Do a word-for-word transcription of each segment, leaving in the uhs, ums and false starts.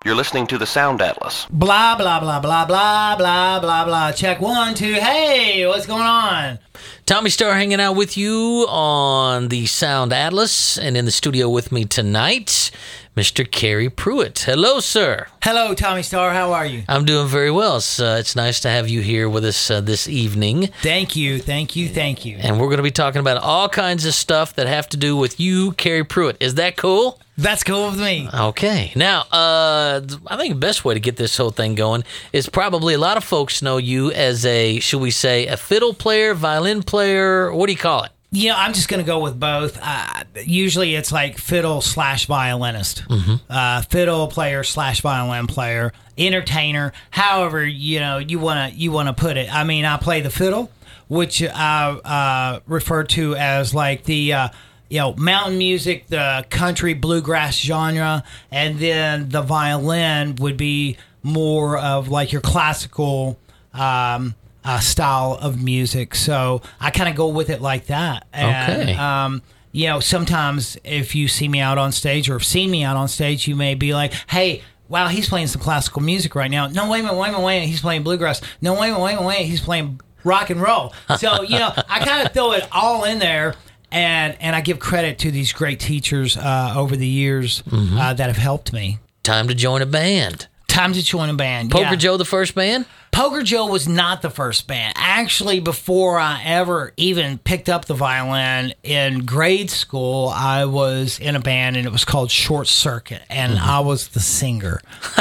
You're listening to the Sound Atlas. Blah, blah, blah, blah, blah, blah, blah, blah. Check one, two. Hey, what's going on? Tommy Star hanging out with you on the Sound Atlas, and in the studio with me tonight, Mister Kerry Pruitt. Hello, sir. Hello, Tommy Star. How are you? I'm doing very well. It's, uh, it's nice to have you here with us uh, this evening. Thank you, thank you, thank you. And we're going to be talking about all kinds of stuff that have to do with you, Kerry Pruitt. Is that cool? That's cool with me. Okay. Now, uh, I think the best way to get this whole thing going is probably a lot of folks know you as a, should we say, a fiddle player, violin player, what do you call it? You know, I'm just going to go with both. Uh, usually it's like fiddle slash violinist, mm-hmm. uh, fiddle player slash violin player, entertainer, however, you know, you want to you want to put it. I mean, I play the fiddle, which I uh, refer to as like the... Uh, you know, mountain music, the country bluegrass genre, and then the violin would be more of like your classical um, uh, style of music. So I kind of go with it like that. And, okay. Um, you know, sometimes if you see me out on stage or have seen me out on stage, you may be like, hey, wow, he's playing some classical music right now. No, wait a minute, wait a minute, wait a minute, he's playing bluegrass. No, wait a minute, wait a minute, wait a minute, he's playing rock and roll. So, you know, I kind of throw it all in there. And and I give credit to these great teachers uh, over the years mm-hmm. uh, that have helped me. Time to join a band. Time to join a band. Poker yeah. Joe, the first band? Poker Joe was not the first band. Actually, before I ever even picked up the violin in grade school, I was in a band, and it was called Short Circuit, and mm-hmm. I was the singer,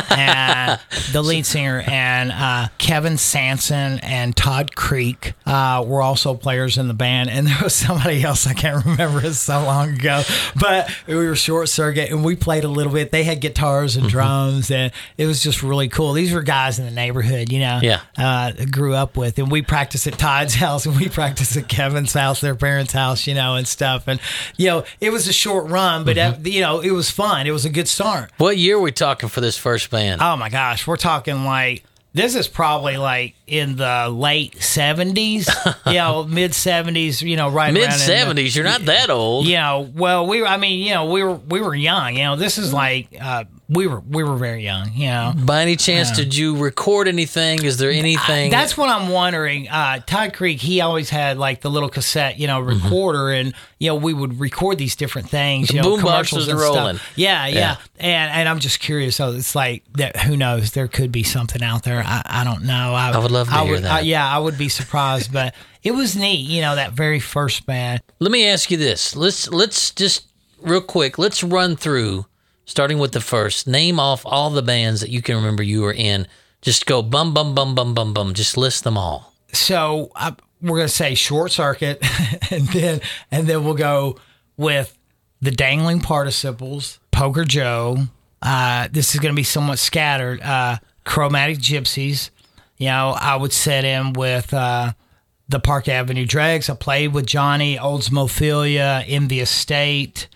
and the lead singer, and uh, Kevin Sanson and Todd Creek uh, were also players in the band, and there was somebody else, I can't remember, it's so long ago, but we were Short Circuit, and we played a little bit. They had guitars and mm-hmm. drums, and it was just really cool. These were guys in the neighborhood, you know. Yeah. Uh, grew up with, and we practiced at Todd's house, and we practiced at Kevin's house, their parents' house, you know, and stuff. And you know, it was a short run, but mm-hmm. uh, you know, it was fun. It was a good start. What year are we talking for this first band? Oh my gosh, we're talking like this is probably like in the late seventies, you know, mid seventies, you know, right mid seventies. You're not that old. You know, well, we were. I mean, you know, we were we were young. You know, this is like. Uh, We were we were very young, you know. By any chance, uh, did you record anything? Is there anything? I, that's what I'm wondering. Uh, Todd Creek, he always had like the little cassette, you know, recorder, mm-hmm. and you know we would record these different things. The you know, boom commercials boxes and are rolling. Stuff. Yeah, yeah, yeah, and and I'm just curious. So it's like that. Who knows? There could be something out there. I, I don't know. I, I would love to I hear would, that. I, yeah, I would be surprised, but it was neat. You know, that very first band. Let me ask you this. Let's let's just real quick. Let's run through. Starting with the first, name off all the bands that you can remember you were in. Just go bum, bum, bum, bum, bum, bum. Just list them all. So uh, we're going to say Short Circuit, and then and then we'll go with the Dangling Participles, Poker Joe. Uh, this is going to be somewhat scattered. Uh, Chromatic Gypsies. You know, I would set in with uh, the Park Avenue Dregs. I played with Johnny, Oldsmobile, Envious State.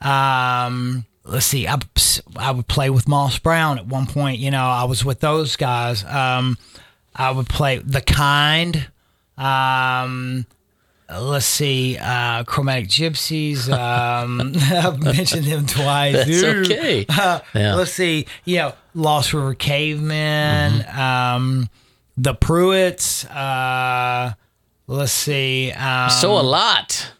Um... Let's see, I, I would play with Moss Brown at one point. You know, I was with those guys. Um, I would play The Kind. Um, let's see, uh, Chromatic Gypsies. Um, I've mentioned them twice. That's Ooh. okay. Uh, yeah. Let's see, you know, Lost River Cavemen, mm-hmm. um, The Pruitts. Uh, let's see. Um, so a lot.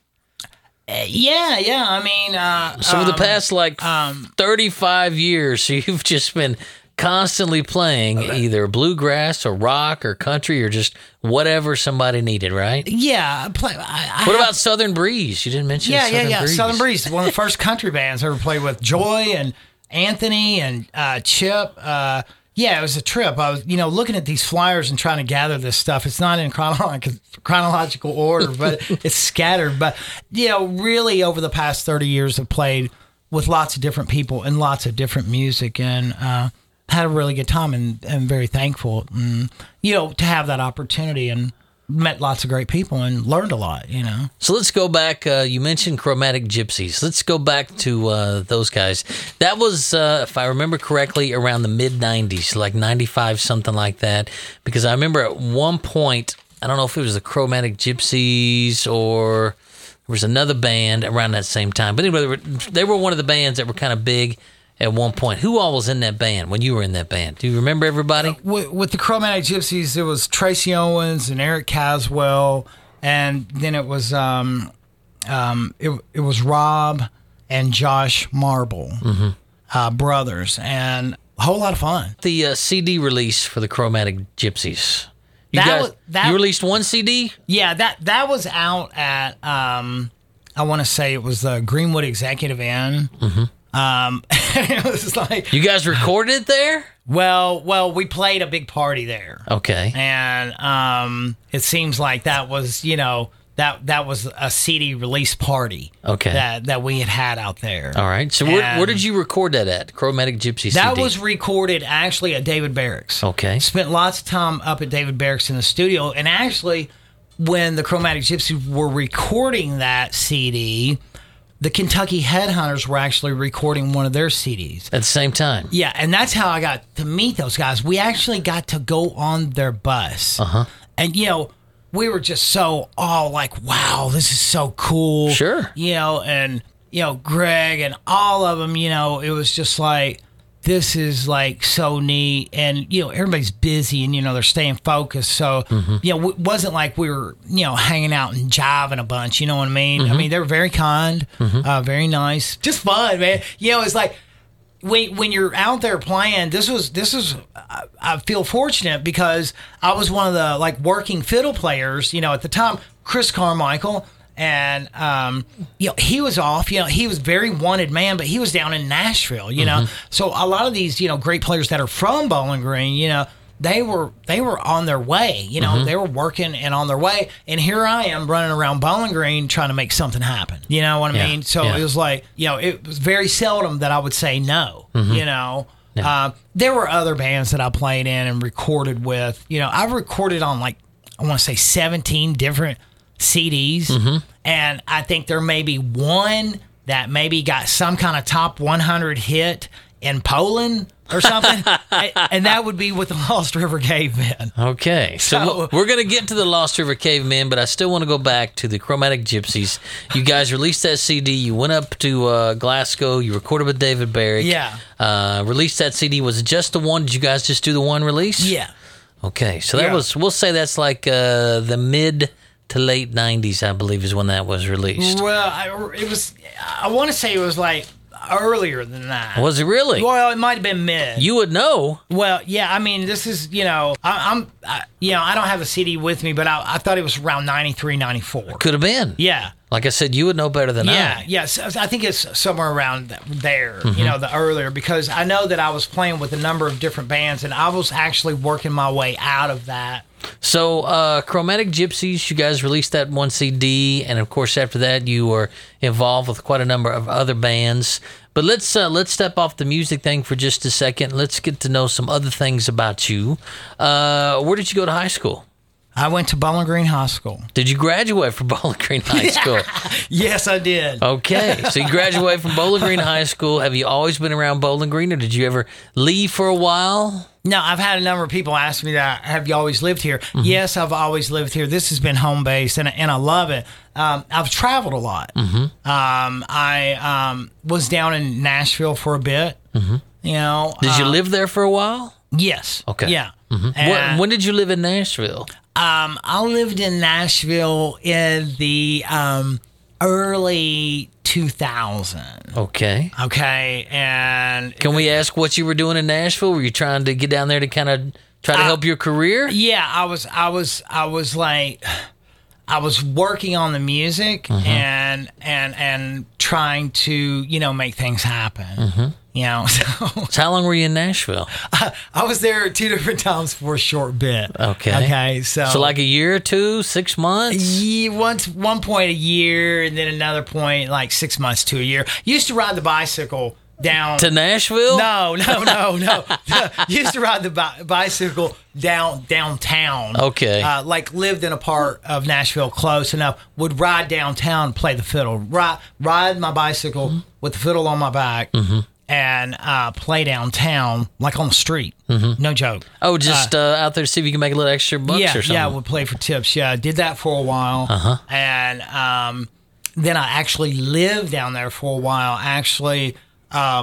Yeah, yeah. I mean, uh, so um, the past like um, thirty-five years, you've just been constantly playing either bluegrass or rock or country or just whatever somebody needed, right? Yeah. I play, I, I what have, about Southern Breeze? You didn't mention yeah, Southern yeah, yeah. Breeze. Southern Breeze, one of the first country bands I ever played with. Joy and Anthony and uh, Chip. Uh, yeah, it was a trip. I was, you know, looking at these flyers and trying to gather this stuff. It's not in chronolo- chronological order, but it's scattered. But, you know, really over the past thirty years, I've played with lots of different people and lots of different music, and uh, had a really good time, and, and very thankful, and, you know, to have that opportunity, and met lots of great people and learned a lot, you know. So let's go back. Uh, you mentioned Chromatic Gypsies. Let's go back to uh, those guys. That was, uh, if I remember correctly, around the mid nineties, like ninety-five, something like that. Because I remember at one point, I don't know if it was the Chromatic Gypsies or there was another band around that same time. But anyway, they were, they were one of the bands that were kind of big at one point. Who all was in that band when you were in that band? Do you remember everybody? With, with the Chromatic Gypsies, there was Tracy Owens and Eric Caswell, and then it was um, um, it, it was Rob and Josh Marble, mm-hmm. uh, brothers, and a whole lot of fun. The uh, C D release for the Chromatic Gypsies. You That guys, was- that- you released one C D? Yeah, that that was out at um, I want to say it was the Greenwood Executive Inn. Mm-hmm. Um, it was like, You guys recorded it there? well, well, we played a big party there. Okay. And um, it seems like that was, you know, that that was a C D release party. Okay. That that we had had out there. All right. So where, And where did you record that at? Chromatic Gypsy That C D? was recorded actually at David Barracks. Okay. Spent lots of time up at David Barracks in the studio, and actually, when the Chromatic Gypsies were recording that C D, the Kentucky Headhunters were actually recording one of their C Ds. At the same time? Yeah, and that's how I got to meet those guys. We actually got to go on their bus. Uh-huh. And, you know, we were just so all like, wow, this is so cool. Sure. You know, and, you know, Greg and all of them, you know, it was just like, this is like so neat. And, you know, everybody's busy and, you know, they're staying focused. So, Mm-hmm. you know, it wasn't like we were, you know, hanging out and jiving a bunch. You know what I mean? Mm-hmm. I mean, they were very kind, uh, very nice, just fun, man. You know, it's like, when when you're out there playing, this was this was I, I feel fortunate because I was one of the like working fiddle players, you know, at the time. Chris Carmichael, and um, you know, he was off. You know, he was very wanted man, but he was down in Nashville. You know, so a lot of these you know great players that are from Bowling Green, you know. They were they were on their way, you know. They were working and on their way, and here I am running around Bowling Green trying to make something happen. You know what I Yeah, mean? So yeah. it was like, you know, it was very seldom that I would say no. You know, Yeah. uh, there were other bands that I played in and recorded with. You know, I've recorded on like I want to say seventeen different C Ds, and I think there may be one that maybe got some kind of top one hundred hit in Poland or something, and that would be with the Lost River Cavemen. Okay, so, So- we're going to get to the Lost River Cavemen, but I still want to go back to the Chromatic Gypsies. You guys released that C D. You went up to uh, Glasgow. You recorded with David Barrick. Yeah. Uh, released that C D. Was it just the one? Did you guys just do the one release? Yeah. Okay, so that Yeah. was, we'll say that's like uh, the mid to late nineties, I believe, is when that was released. Well, I, it was. I want to say it was like earlier than that. Was it really? Well, it might have been mid. You would know. Well, yeah, I mean, this is, you know, I, I'm, I, you know, I don't have a C D with me, but I, I thought it was around ninety-three, ninety-four. Could have been. Yeah. Like I said, you would know better than Yeah, I. yeah. So I think it's somewhere around th- there, Mm-hmm. you know, the earlier, because I know that I was playing with a number of different bands, and I was actually working my way out of that. So, uh, Chromatic Gypsies, you guys released that one C D, and of course, after that, you were involved with quite a number of other bands. But let's uh, let's step off the music thing for just a second. Let's get to know some other things about you. Uh, where did you go to high school? I went to Bowling Green High School. Did you graduate from Bowling Green High School? Yes, I did. Okay, so you graduated from Bowling Green High School. Have you always been around Bowling Green, or did you ever leave for a while? No, I've had a number of people ask me that. Have you always lived here? Mm-hmm. Yes, I've always lived here. This has been home base, and and I love it. Um, I've traveled a lot. Mm-hmm. Um, I um, was down in Nashville for a bit. Mm-hmm. You know, Did you uh, live there for a while? Yes. Okay. Yeah. When, And, when did you live in Nashville? um, I lived in Nashville in the um, early two thousand. Okay. Okay, and Can we ask what you were doing in Nashville? Were you trying to get down there to kind of try to help your career? yeah, I was, I was, I was like, I was working on the music and and and trying to you know make things happen. You know, so So how long were you in Nashville? I, I was there two different times for a short bit. Okay. Okay, so So like a year or two, six months? Ye- once one point a year, and then another point like six months to a year. Used to ride the bicycle down To Nashville? No, no, no, no. Used to ride the bi- bicycle down downtown. Okay. Uh, like lived in a part of Nashville close enough. Would ride downtown, play the fiddle. Ride, ride my bicycle Mm-hmm. with the fiddle on my back, and uh, play downtown like on the street. No joke. Oh, just uh, out there to see if you can make a little extra bucks Yeah, or something? yeah. Would play for tips. Yeah, I did that for a while. Uh-huh. And um, then I actually lived down there for a while. Actually. Um,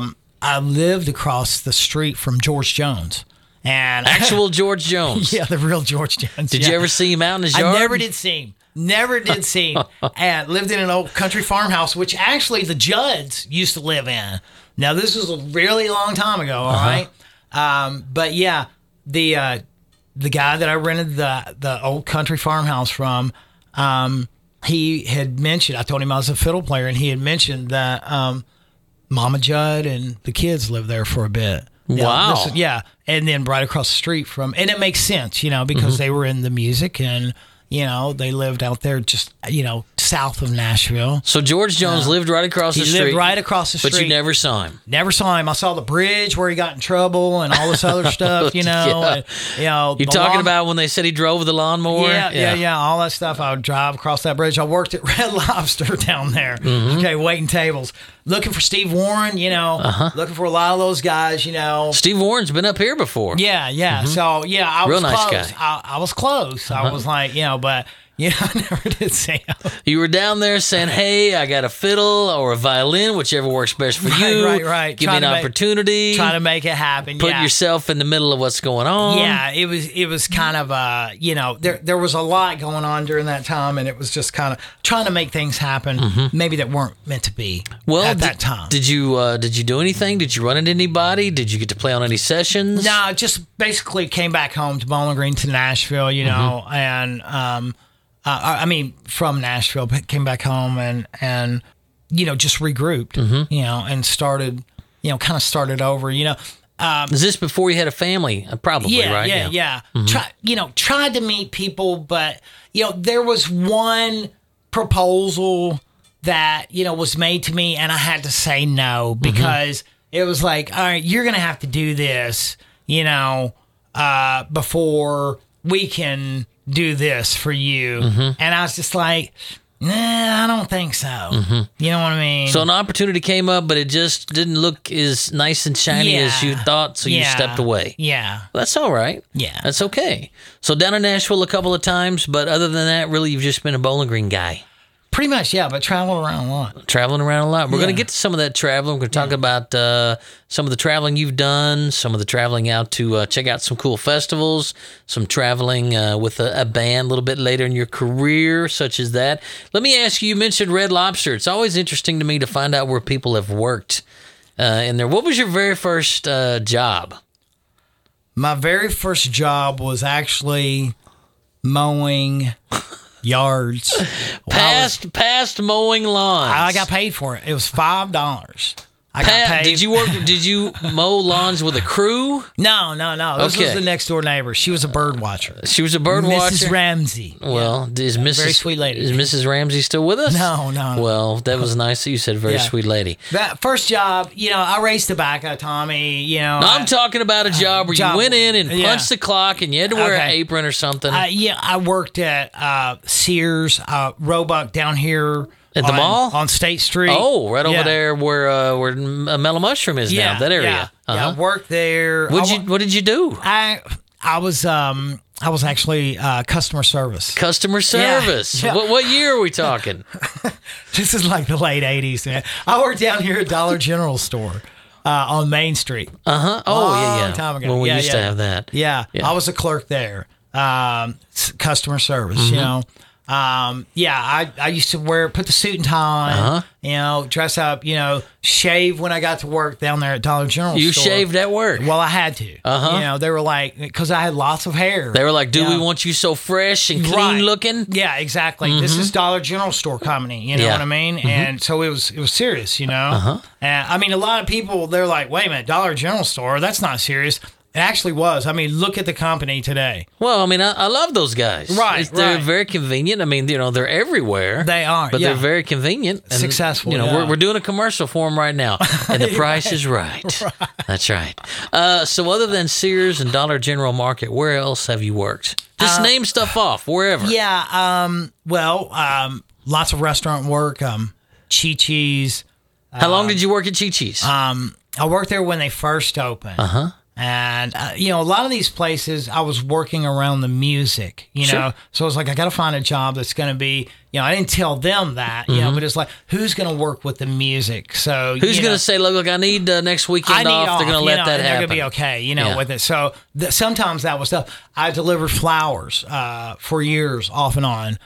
I lived across the street from George Jones. And Actual George Jones. yeah, the real George Jones. Did yeah. you ever see him out in his yard? I never did see him. Never did see him. And lived in an old country farmhouse, which actually the Judds used to live in. Now, this was a really long time ago, all Uh-huh. right? Um, but yeah, the uh, the guy that I rented the the old country farmhouse from, um, he had mentioned, I told him I was a fiddle player, and he had mentioned that um, Mama Judd and the kids lived there for a bit. You know, Wow. this is- yeah. And then right across the street from, and it makes sense, you know, because Mm-hmm. they were in the music and, you know, they lived out there just, you know, south of Nashville. So George Jones lived right across He the street. lived right across the But you street. never saw him. Never saw him. I saw the bridge where he got in trouble and all this other stuff, you know. Yeah. And, you know, You the talking lawn- about when they said he drove the lawnmower? Yeah, yeah, yeah, all that stuff. I would drive across that bridge. I worked at Red Lobster down there. Mm-hmm. Okay, waiting tables, looking for Steve Warren. You know, Uh-huh. looking for a lot of those guys. You know, Steve Warren's been up here before. yeah, yeah. So yeah, I Mm-hmm. Real was nice close. guy. Uh-huh. I, I was close. I was like, you know, but you know, I never did see him. You were down there saying, "Hey, I got a fiddle or a violin, whichever works best for Right, you. right, right. Give Trying me an to make- opportunity. Trying to make it happen. put yeah. yourself in the middle of what's going on." Yeah, it was it was kind of uh you know there there was a lot going on during that time, and it was just kind of trying to make things happen maybe that weren't meant to be Well, at did, that time. did you uh, did you do anything? Did you run into anybody? Did you get to play on any sessions? No, just basically came back home to Bowling Green to Nashville, you know, Mm-hmm. and um, uh, I I mean from Nashville, but came back home and and you know just regrouped, Mm-hmm. you know, and started, you know, kind of started over, you know. Um, Is this before you had a family? Uh, Probably, yeah, right? yeah, yeah. Try, you know, tried to meet people, but you know, there was one proposal that you know was made to me, and I had to say no because it was like, all right, you're gonna have to do this, you know, uh, before we can do this for you. And I was just like, nah, I don't think so. You know what I mean? So an opportunity came up, but it just didn't look as nice and shiny as you Yeah. thought, so you Yeah. stepped away. Yeah. That's all right. Yeah. That's okay. So down in Nashville a couple of times, but other than that, really, you've just been a Bowling Green guy. Pretty much, yeah, but traveled around a lot. Traveling around a lot. We're going Yeah. to get to some of that traveling. We're going to talk about uh, some of the traveling you've done, some of the traveling out to uh, check out some cool festivals, some traveling uh, with a, a band a little bit later in your career, such as that. Let me ask you, you mentioned Red Lobster. It's always interesting to me to find out where people have worked uh, in there. What was your very first uh, job? My very first job was actually mowing yards. Past, past mowing lawns. I got paid for it. It was five dollars. I got Pat, paid. did you work? Did you mow lawns with a crew? No, no, no. This Okay. was the next door neighbor. She was a bird watcher. She was a bird Missus watcher. Ramsey. Well, is Missus very sweet lady. Is Missus Ramsey still with us? No, no, no. Well, that was nice that you said very Yeah. sweet lady. That first job, you know, I raised tobacco, Tommy. You know, No, I'm I- talking about a job where job- you went in and yeah. punched the clock and you had to wear an Okay. apron or something. Uh, yeah, I worked at uh, Sears, uh, Roebuck down here At the on- mall? on State Street. oh, right over Yeah. there where uh, where a Mellow Mushroom is Yeah, now. That area. Yeah, yeah, Uh-huh. I worked there. What'd I, you wa- What did you do? I I was um I was actually uh, customer service. Customer service. yeah. What what year are we talking? This is like the late eighties, man. I worked down here at Dollar General store uh, on Main Street. Uh huh. Oh yeah, Long yeah. time ago. When we Yeah, used to yeah. have that. Yeah, Yeah. I was a clerk there. Um, s- customer service, you know. Um, yeah, I, I used to wear put the suit and tie on, Uh-huh. you know, dress up, you know, shave when I got to work down there at Dollar General. You store. shaved at work. Well, I had to. Uh-huh. You know, they were like because I had lots of hair. They were like, "Do we Yeah. want you so fresh and clean Right. looking?" Yeah, exactly. This is Dollar General store company. You know Yeah. what I mean? And so it was it was serious. You know. Uh-huh. And I mean, a lot of people they're like, "Wait a minute, Dollar General store? That's not serious." It actually was. I mean, look at the company today. Well, I mean, I, I love those guys. Right, It's- They're right. very convenient. I mean, you know, they're everywhere. They are, but yeah. they're very convenient and Successful, You know, yeah. we're we're doing a commercial for them right now, and the price is right. That's right. Uh, so, other than Sears and Dollar General Market, where else have you worked? Just name stuff off wherever. Uh, Yeah. Um. Well. Um. Lots of restaurant work. Um. Chi-Chi's. How long did you work at Chi Chi's? Um. I worked there when they first opened. Uh Uh-huh. And, uh, you know, a lot of these places I was working around the music, you Sure. know, so I was like, I got to find a job that's going to be, you know, I didn't tell them that, you know, but it's like, who's going to work with the music? So, Who's you going know, to say, look, look, I need uh, next weekend I need off. off. They're going to you let know, that and happen. They're going to be okay, you know, Yeah. with it. So th- sometimes that was stuff. I delivered flowers uh, for years off and on.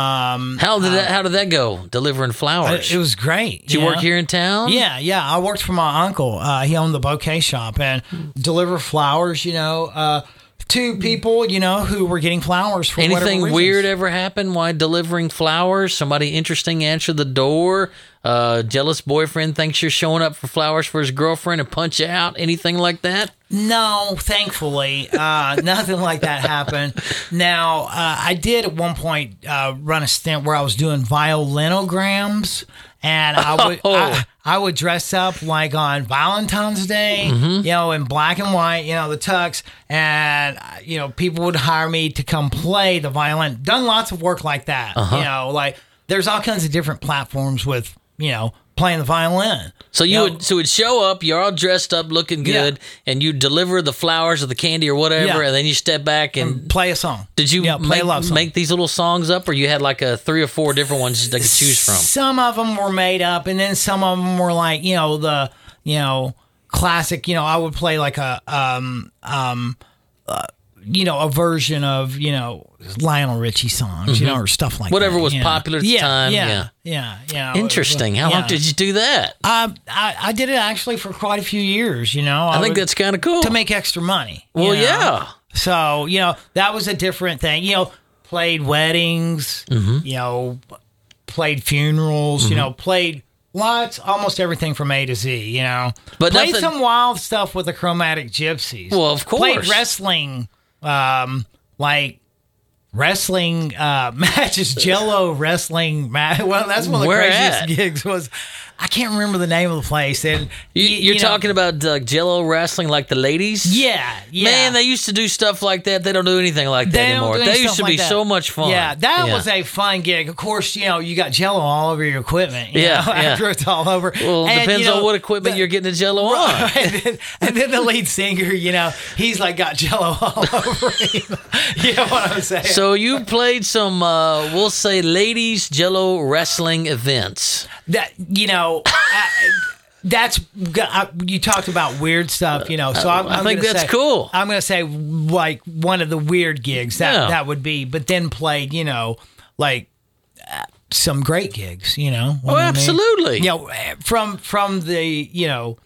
Um, How did that? How did that go? Delivering flowers. it was great. Did you work here in town? Yeah, yeah. I worked for my uncle. Uh, he owned the bouquet shop and deliver flowers, you know, uh, to people, you know, who were getting flowers for whatever Anything reasons. weird ever happen while delivering flowers? Somebody interesting answer the door? Uh, jealous boyfriend thinks you're showing up for flowers for his girlfriend and punch you out? Anything like that? No, thankfully, uh, nothing like that happened. Now, uh, I did at one point uh, run a stint where I was doing violinograms, and I would Oh. I, I would dress up like on Valentine's Day, Mm-hmm. you know, in black and white, you know, the tux, and uh, you know, people would hire me to come play the violin. Done lots of work like that, Uh-huh. you know, like there's all kinds of different platforms with, you know, playing the violin. So you know, would so would show up, you're all dressed up, looking good, and you deliver the flowers or the candy or whatever, Yeah. and then you step back and play a song. did you yeah, play make, a love song. make these little songs up, or you had like a three or four different ones they could choose from? Some of them were made up, and then some of them were like, you know, the, you know, classic, you know, I would play like a, um, um, uh, you know, a version of, you know, Lionel Richie songs, you know, or stuff like Whatever that. was you know. popular at the yeah, time, Yeah. yeah. Yeah. Yeah. yeah. Interesting. How yeah. long did you do that? Uh, I, I did it actually for quite a few years, you know. I, think would- that's kind of cool. to make extra money. you well, know? yeah. So, you know, that was a different thing. You know, played weddings, Mm-hmm. you know, played funerals, you know, played lots, almost everything from A to Z, you know. But played nothing- some wild stuff with the Chromatic Gypsies. Well, of Played course. wrestling, um, like wrestling uh, matches, Jello wrestling match. Well, that's one of the Where craziest at? gigs was. I can't remember the name of the place. And You, y- you're you know, talking about uh, Jello wrestling like the ladies? yeah, yeah. Man, they used to do stuff like that. They don't do anything like that They don't anymore. do any They used stuff to like be that. so much fun. Yeah, that Yeah. was a fun gig. Of course, you know, you got Jello all over your equipment. You Yeah, know, yeah. after it's all over. Well, it And, depends you know, on what equipment the- you're getting the Jello on. and, then, and then the lead singer, you know, he's like got Jello all over him. You know what I'm saying? So you played some, uh, we'll say, ladies Jello wrestling events. that you know. I, That's I, you talked about weird stuff, you know. So I'm, I I'm think gonna that's say, cool. I'm going to say like one of the weird gigs that Yeah. that would be, but then played, you know, like uh, some great gigs, you know. Oh, what I mean? absolutely. You know, from from the you know,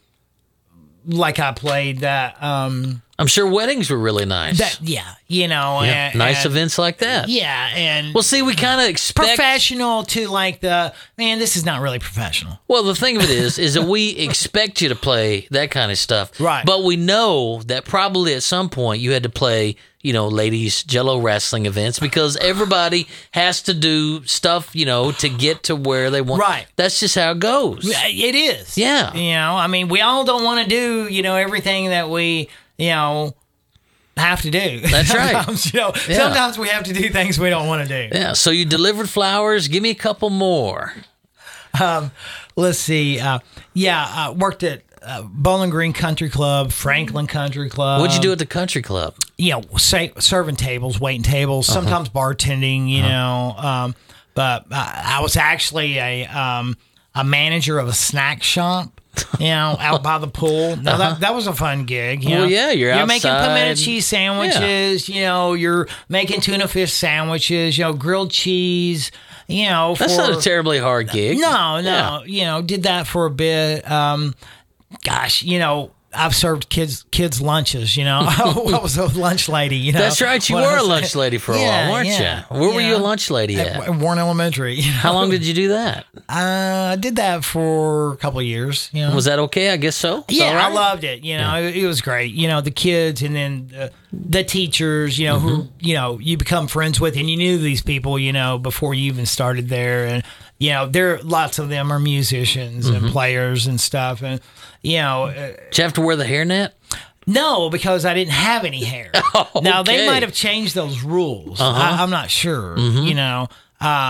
like I played that. um I'm sure weddings were really nice. That yeah, you know, Yeah, and, nice and- events like that. Yeah, and Well, see, we kind of expect. professional to like the man. This is not really professional. Well, the thing of it is, is that we expect you to play that kind of stuff, Right. But we know that probably at some point you had to play, you know, ladies Jello wrestling events because everybody has to do stuff, you know, to get to where they want. Right. That's just how it goes. It is. Yeah. You know, I mean, we all don't want to do, you know, everything that we, you know, have to do. That's right. Sometimes, you know, Yeah. sometimes we have to do things we don't want to do. Yeah. So you delivered flowers. Give me a couple more. Let's see. Uh, yeah, I worked at uh, Bowling Green Country Club, Franklin Country Club. What'd you do at the country club? You know, say, serving tables, waiting tables, Uh-huh. sometimes bartending, you know. Um, but I, I was actually a um, a manager of a snack shop. You know, out by the pool. Now that that was a fun gig. You Uh-huh. Well, know? yeah, you're you're making pimento outside. cheese sandwiches. You know, you're making tuna fish sandwiches. You know, grilled cheese. You know, That's for, not a terribly hard gig. no, no. Yeah. You know, did that for a bit. Um, gosh, you know, I've served kids kids lunches. You know, I was a lunch lady. You know, That's right. You What were I a was lunch saying. lady for a Yeah, while, weren't yeah. you? Where were you a know, lunch lady at? At Warren Elementary. You know? How long did you do that? Uh, I did that for a couple of years. You know, Was that okay? I guess so. It's yeah, all right? I loved it. You know, it, it was great. You know, the kids and then the, the teachers. You know, who Mm-hmm. you know you become friends with, and you knew these people. You know, before you even started there, and you know, there lots of them are musicians Mm-hmm. and players and stuff, and you know. Uh, Did you have to wear the hairnet? no, because I didn't have any hair. Now they okay. might have changed those rules. Uh-huh. I, I'm not sure. Mm-hmm. You know, um,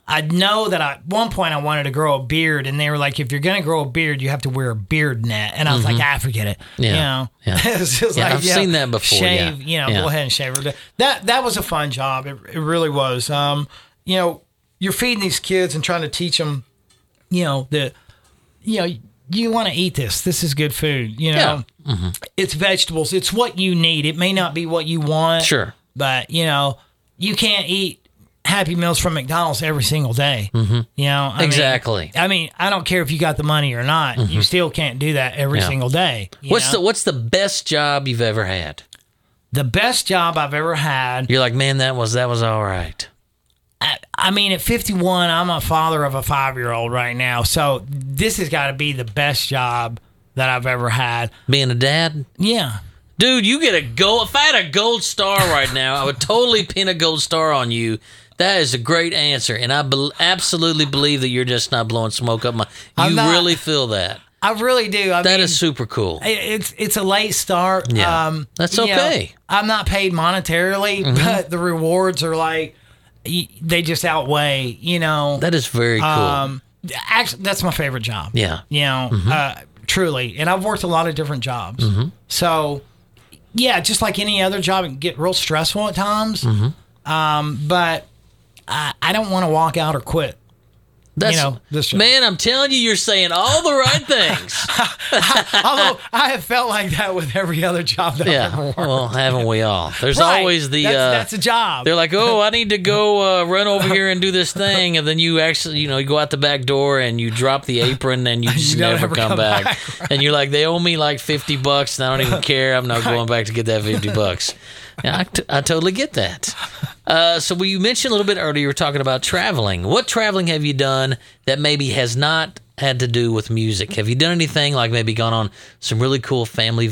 I know that I, at one point I wanted to grow a beard, and they were like, if you're going to grow a beard, you have to wear a beard net. And I was mm-hmm. like, ah, forget it. Yeah. You know, yeah. it's just yeah, like, I've you seen know, that before. Shave, yeah. you know, yeah. go ahead and shave. That, that was a fun job. It, it really was. Um, you know, you're feeding these kids and trying to teach them, you know, that, you know, you want to eat this. This is good food. You know, yeah. mm-hmm. It's vegetables. It's what you need. It may not be what you want. Sure. But, you know, you can't eat Happy Meals from McDonald's every single day. Mm-hmm. You know, I exactly. Mean, I mean, I don't care if you got the money or not. Mm-hmm. You still can't do that every yeah. single day. What's know? the What's the best job you've ever had? The best job I've ever had. You're like, man, that was that was all right. I, I mean, at fifty-one, I'm a father of a five-year-old right now, so this has got to be the best job that I've ever had. Being a dad? Yeah. Dude, you get a gold. If I had a gold star right now, I would totally pin a gold star on you. That is a great answer, and I be- absolutely believe that you're just not blowing smoke up my. You not, really feel that. I really do. I that mean, is super cool. It's it's a late start. Yeah, um, that's okay. Know, I'm not paid monetarily, mm-hmm. but the rewards are like they just outweigh. You know, that is very cool. Um, actually, that's my favorite job. Yeah, you know, mm-hmm. uh, truly, and I've worked a lot of different jobs. Mm-hmm. So, yeah, just like any other job, it can get real stressful at times. Mm-hmm. Um, but I, I don't want to walk out or quit. That's, you know, this man, I'm telling you, you're saying all the right things. Although I have felt like that with every other job that yeah. I've ever worked. Well, haven't we all? There's right. always the... That's, uh, that's a job. They're like, oh, I need to go uh, run over here and do this thing. And then you actually, you know, you go out the back door and you drop the apron and you just you never never come, come back. back right. And you're like, they owe me like fifty bucks and I don't even care. I'm not right. going back to get that fifty bucks. Yeah, I, t- I totally get that. Uh, so you mentioned a little bit earlier, you were talking about traveling. What traveling have you done that maybe has not had to do with music? Have you done anything like maybe gone on some really cool family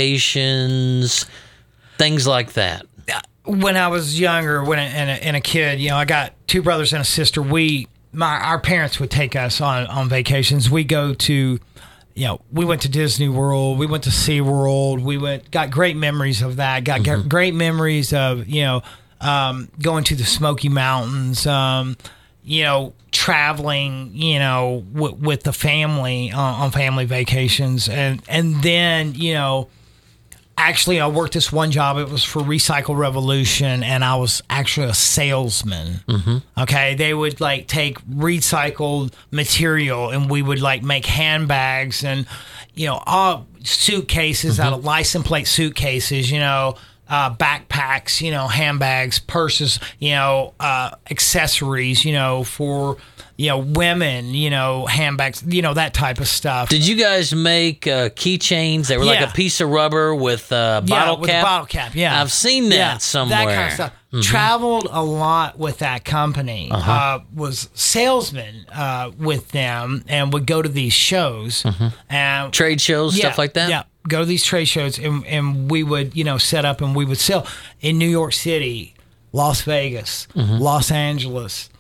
vacations, things like that? When I was younger, when and a, and a kid, you know, I got two brothers and a sister. We, my, our parents would take us on, on vacations. We go to, you know, we went to Disney World, we went to SeaWorld, we went, got great memories of that, got mm-hmm. great memories of, you know, um, going to the Smoky Mountains, um, you know, traveling, you know, w- with the family uh, on family vacations. And, and then, you know, actually, I worked this one job. It was for Recycle Revolution, and I was actually a salesman. Mm-hmm. Okay, they would like take recycled material, and we would like make handbags and, you know, all suitcases mm-hmm. out of license plate suitcases. You know, uh, backpacks. You know, handbags, purses. You know, uh, accessories. You know, for. You know, women, you know, handbags, you know, that type of stuff. Did you guys make uh, keychains that were yeah. like a piece of rubber with a bottle yeah, with cap? a bottle cap, yeah. I've seen that yeah, somewhere. That kind of stuff. Mm-hmm. Traveled a lot with that company. Uh-huh. Uh, was salesman uh, with them and would go to these shows. Mm-hmm. and Trade shows, yeah, stuff like that? Yeah, go to these trade shows and, and we would, you know, set up and we would sell in New York City, Las Vegas, mm-hmm. Los Angeles,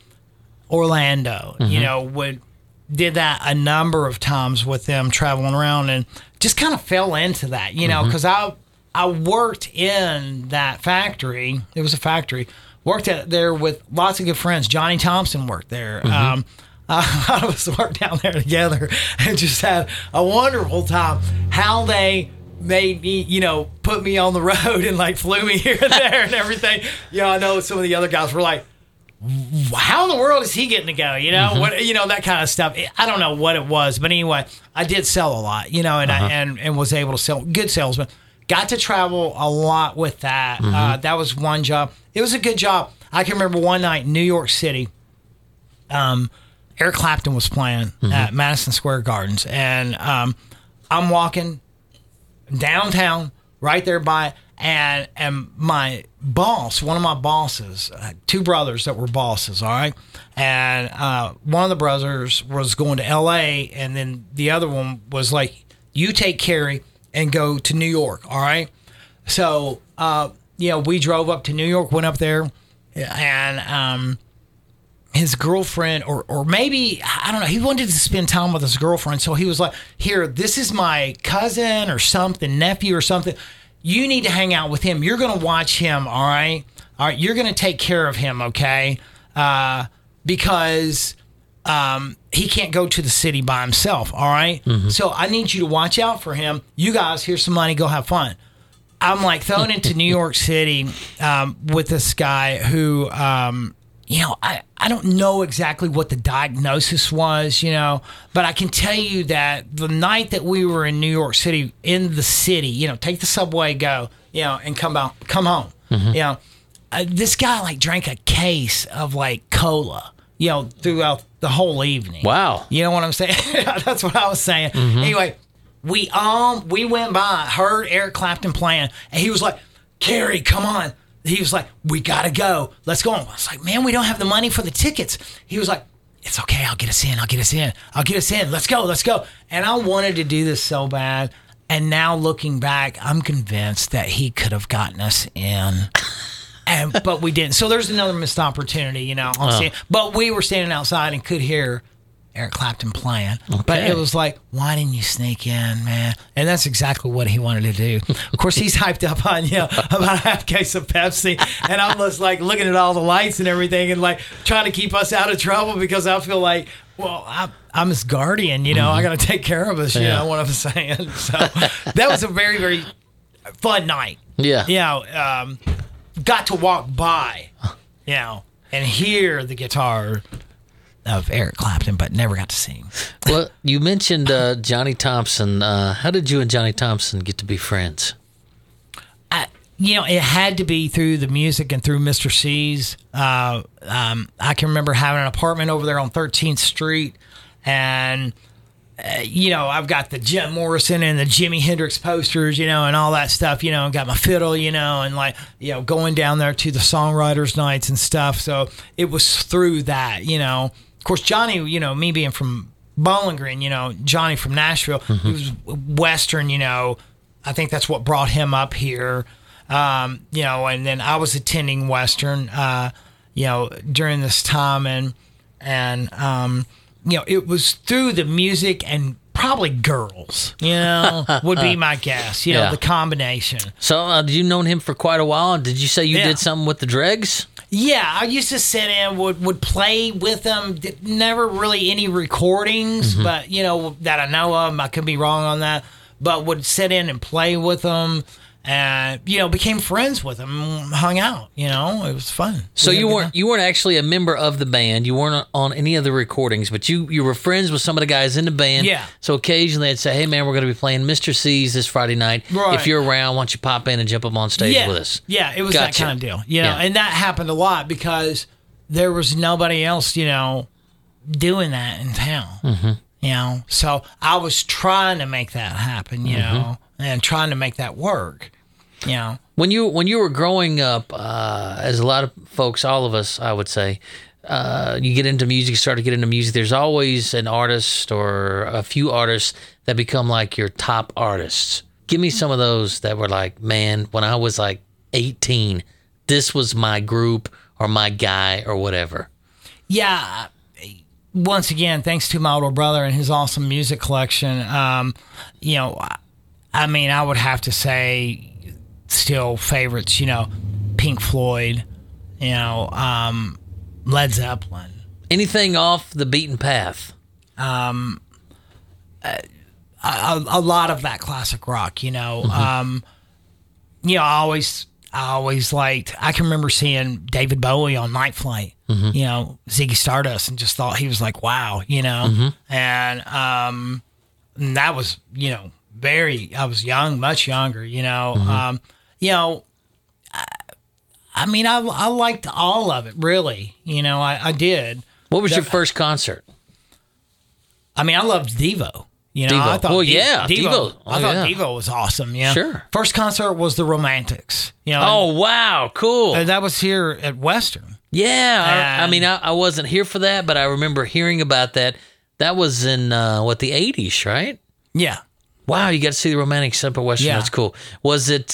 Orlando, mm-hmm. you know, would did that a number of times with them traveling around and just kind of fell into that, you know, because mm-hmm. I I worked in that factory. It was a factory. Worked at there with lots of good friends. Johnny Thompson worked there. Mm-hmm. Um, I, I was worked down there together and just had a wonderful time. How they made me, you know, put me on the road and like flew me here and there and everything. You know, I know some of the other guys were like, how in the world is he getting to go? You know, mm-hmm. what, you know, that kind of stuff. I don't know what it was, but anyway, I did sell a lot, you know, and uh-huh. I, and, and was able to sell. Good salesman. Got to travel a lot with that. Mm-hmm. Uh, that was one job. It was a good job. I can remember one night in New York City, um, Eric Clapton was playing mm-hmm. at Madison Square Gardens, and um, I'm walking downtown right there by And and my boss, one of my bosses, uh, two brothers that were bosses, all right? And uh, one of the brothers was going to L A, and then the other one was like, you take Carrie and go to New York, all right? So, uh, you know, we drove up to New York, went up there, and um, his girlfriend, or or maybe, I don't know, he wanted to spend time with his girlfriend, so he was like, here, this is my cousin or something, nephew or something. You need to hang out with him. You're going to watch him, all right? All right, you're going to take care of him, okay? Uh, because um, he can't go to the city by himself. All right? So I need you to watch out for him. You guys, here's some money. Go have fun. I'm like thrown into New York City um, with this guy who, um, you know, I, I don't know exactly what the diagnosis was, you know, but I can tell you that the night that we were in New York City, in the city, you know, take the subway, go, you know, and come out, come home, you know, uh, this guy like drank a case of like cola, you know, throughout the whole evening. Wow. You know what I'm saying? That's what I was saying. Anyway. We um we went by, heard Eric Clapton playing, and he was like, "Carrie, come on." He was like, "We gotta go. Let's go." I was like, "Man, we don't have the money for the tickets." He was like, "It's okay. I'll get us in. I'll get us in. I'll get us in. Let's go. Let's go." And I wanted to do this so bad. And now looking back, I'm convinced that he could have gotten us in. And but we didn't. So there's another missed opportunity, you know. On scene. But we were standing outside and could hear Eric Clapton playing. Okay. But it was like, why didn't you sneak in, man? And that's exactly what he wanted to do. Of course, he's hyped up on, you know, about a half case of Pepsi. And I'm just like looking at all the lights and everything and like trying to keep us out of trouble because I feel like, well, I, I'm his guardian, you know, mm-hmm. I got to take care of us, you Yeah. know what I'm saying? So that was a very, very fun night. Yeah. You know, um, got to walk by, you know, and hear the guitar of Eric Clapton, but never got to see him. Well, you mentioned uh, Johnny Thompson. Uh, how did you and Johnny Thompson get to be friends? I, you know, it had to be through the music and through Mister C's. Uh, um, I can remember having an apartment over there on thirteenth Street, and uh, you know, I've got the Jim Morrison and the Jimi Hendrix posters, you know, and all that stuff, you know, and got my fiddle, you know, and like, you know, going down there to the songwriters' nights and stuff. So it was through that, you know. Of course, Johnny, you know, me being from Bowling Green, you know, Johnny from Nashville, mm-hmm. he was Western, you know. I think that's what brought him up here, um, you know, and then I was attending Western, uh, you know, during this time. And, and um, you know, it was through the music and probably girls, you know, would be my guess, you know, Yeah. the combination. So, uh, did you known him for quite a while? Did you say you Yeah. did something with the Dregs? Yeah, I used to sit in, would would play with them. Did- Never really any recordings, Mm-hmm. but you know that I know of. I could be wrong on that, but would sit in and play with them, and you know became friends with them, hung out. You know, it was fun. So We had you a good weren't time. you weren't actually a member of the band. You weren't on any of the recordings, but you you were friends with some of the guys in the band. Yeah. So occasionally they'd say, "Hey man, we're going to be playing Mister C's this Friday night. Right. If you're around, why don't you pop in and jump up on stage yeah, with us?" Yeah, it was Gotcha. that kind of deal. You know, Yeah. and that happened a lot because there was nobody else, you know, doing that in town. Mm-hmm. You know, so I was trying to make that happen. You Mm-hmm. know, and trying to make that work. You know. When you when you were growing up, uh, as a lot of folks, all of us, I would say, uh, you get into music, start to get into music. There's always an artist or a few artists that become like your top artists. Give me some of those that were like, man, when I was like eighteen, this was my group or my guy or whatever. Yeah. Once again, thanks to my older brother and his awesome music collection. Um, you know, I- I mean, I would have to say, still favorites. You know, Pink Floyd. You know, um, Led Zeppelin. Anything off the beaten path? Um, a, a, a lot of that classic rock. You know, mm-hmm. um, you know, I always, I always liked. I can remember seeing David Bowie on Night Flight. Mm-hmm. You know, Ziggy Stardust, and just thought he was like, wow. You know, mm-hmm. and um, and that was, you know, very. I was young, much younger. You know, mm-hmm. um, you know. I, I mean, I I liked all of it, really. You know, I, I did. What was The- your first concert? I mean, I loved Devo. You know, Devo. I thought Well, De- yeah, Devo. Devo. I Oh, thought yeah. Devo was awesome. Yeah, Sure. First concert was the Romantics. You know, Oh, wow, cool. and that was here at Western. Yeah, I, I And- mean, I, I wasn't here for that, but I remember hearing about that. That was in, uh, what, the eighties, right? Yeah, Wow, you got to see the Romantics up at Western. Yeah. That's cool. Was it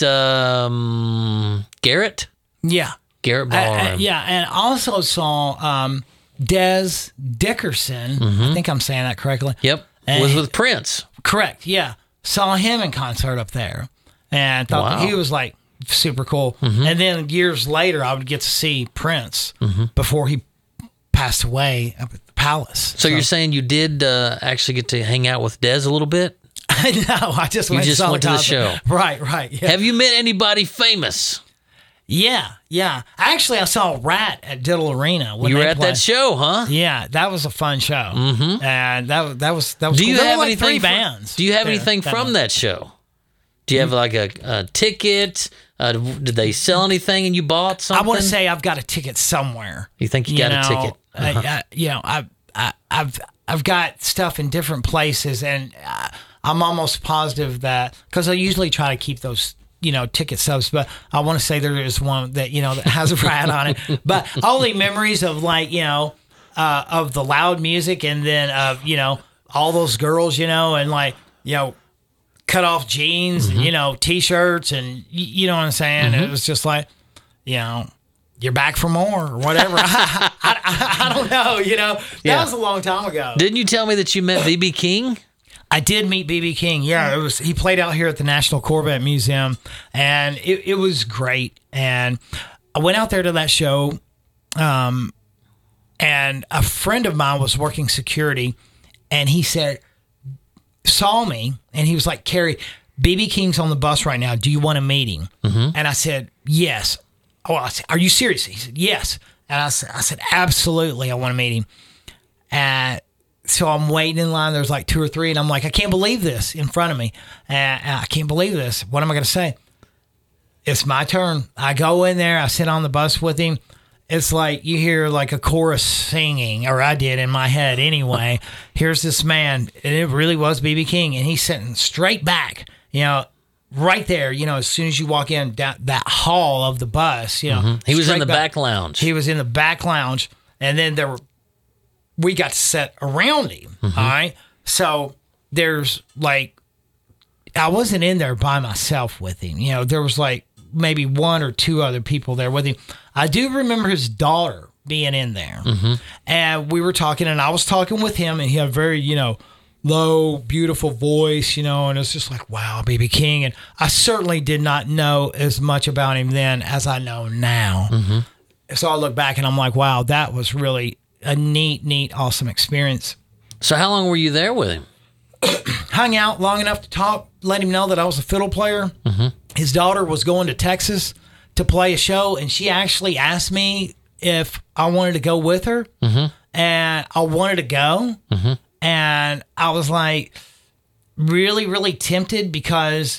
um, Garrett? yeah, Garrett I- I- Ballroom. yeah, and also saw um, Des Dickerson. I think I'm saying that correctly. Yep. And- was with Prince. Correct. Yeah, saw him in concert up there, and thought that Wow. he was like super cool. And then years later, I would get to see Prince before he passed away up at the Palace. So, you're saying you did uh, actually get to hang out with Dez a little bit? No, I just You went, just saw went to the concert. show. Right, right. Yeah. Have you met anybody famous? yeah, yeah. Actually, I saw Rat at Diddle Arena. When You were they at played. that show, huh? Yeah, that was a fun show. Mm-hmm. And that that was that was. Do cool. you There have were like anything? three fr- bands? Do you have there anything that from night. that show? Do you have like a, a ticket? Uh, did they sell anything and you bought I something? want to say I've got a ticket somewhere. You think you got a know, ticket? I, I, you know, I, I, I've I've got stuff in different places, and uh, I'm almost positive that because I usually try to keep those, you know, ticket subs, but I want to say there is one that, you know, that has a Rat on it. But only memories of, like, you know, uh, of the loud music, and then of, you know, all those girls, you know, and like, you know, cut off jeans, Mm-hmm. and, you know, t-shirts, and y- you know what I'm saying. Mm-hmm. It was just like, you know, you're back for more or whatever. I, I, I, I don't know, you know. That Yeah. was a long time ago. Didn't you tell me that you met B B King? I did meet B B King. Yeah, it was. He played out here at the National Corvette Museum, and it, it was great. And I went out there to that show, um, and a friend of mine was working security, and he said, saw me, and he was like, "Carrie, B B King's on the bus right now. Do you want to meet him?" Mm-hmm. And I said, "Yes." Oh, I said, "Are you serious?" He said, "Yes." And I said, "I said absolutely, I want to meet him." And so I'm waiting in line. There's like two or three, and I'm like, I can't believe this in front of me. And I can't believe this. What am I going to say? It's my turn. I go in there. I sit on the bus with him. It's like you hear like a chorus singing, or I did in my head anyway. Here's this man, and it really was B B King, and he's sitting straight back, you know, right there. You know, as soon as you walk in down that hall of the bus, you know, Mm-hmm. He was in straight the back lounge. He was in the back lounge, and then there were. We got to sit around him. Mm-hmm. All right. So there's like, I wasn't in there by myself with him. You know, there was like maybe one or two other people there with him. I do remember his daughter being in there. Mm-hmm. And we were talking, and I was talking with him, and he had a very, you know, low, beautiful voice, you know, and it's just like, wow, B B King. And I certainly did not know as much about him then as I know now. Mm-hmm. So I look back and I'm like, wow, that was really a neat, neat, awesome experience. So how long were you there with him? Hung out long enough to talk, let him know that I was a fiddle player. Mm-hmm. His daughter was going to Texas to play a show, and she actually asked me if I wanted to go with her. Mm-hmm. And I wanted to go. Mm-hmm. And I was like really, really tempted because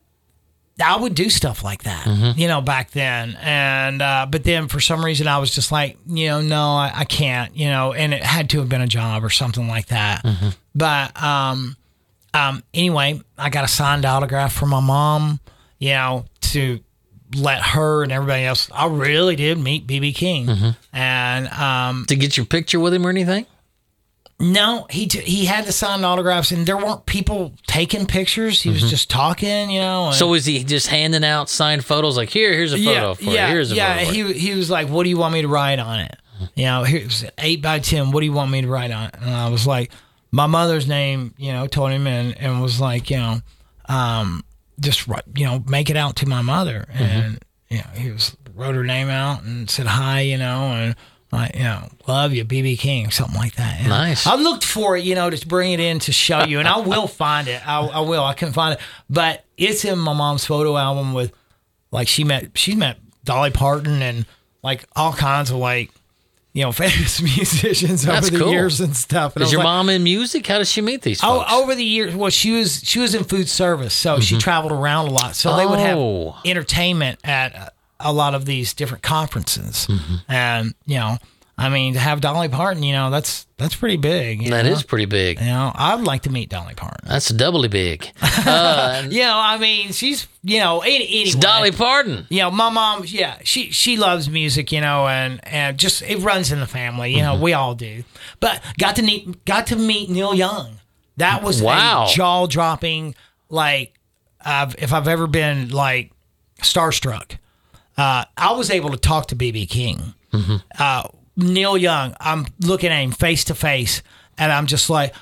I would do stuff like that, mm-hmm. you know, back then. And, uh, but then for some reason I was just like, you know, no, I, I can't, you know, and it had to have been a job or something like that. Mm-hmm. But, um, um, anyway, I got a signed autograph from my mom, you know, to let her and everybody else. I really did meet B B King. Mm-hmm. And, um, To get your picture with him or anything? no, he t- he had the signed autographs, and there weren't people taking pictures. He was Mm-hmm. just talking, you know. And, So was he just handing out signed photos like, here, here's a photo for yeah, you, here's a yeah. photo for you? He he was like, "What do you want me to write on it?" You know, here's eight by ten. What do you want me to write on it? And I was like, my mother's name. You know, told him, and and was like, you know, um, just write, you know, make it out to my mother, and you know, he was wrote her name out and said hi, you know, and. Like, you know, love you, B B King, something like that. You know? Nice. I looked for it, you know, to bring it in to show you, and I will find it. I, I will. I couldn't find it, but it's in my mom's photo album with, like, she met she met Dolly Parton and like all kinds of like, you know, famous musicians That's over the cool. years and stuff. And I Is was your like, mom in music? How does she meet these folks? Oh, over the years, well, she was she was in food service, so she traveled around a lot. So they would Oh. have entertainment at a, a lot of these different conferences, and you know, I mean, to have Dolly Parton, you know, that's that's pretty big. You That know? is pretty big. You know, I'd like to meet Dolly Parton. That's doubly big. Uh, You know, I mean, she's you know, any, anyway. it's Dolly Parton. You know, my mom, yeah, she she loves music, you know, and and just it runs in the family, you know, we all do. But got to meet got to meet Neil Young. That was Wow. a jaw dropping, like, I've, if I've ever been like starstruck. Uh, I was able to talk to B B King. Mm-hmm. Uh, Neil Young, I'm looking at him face to face, and I'm just like,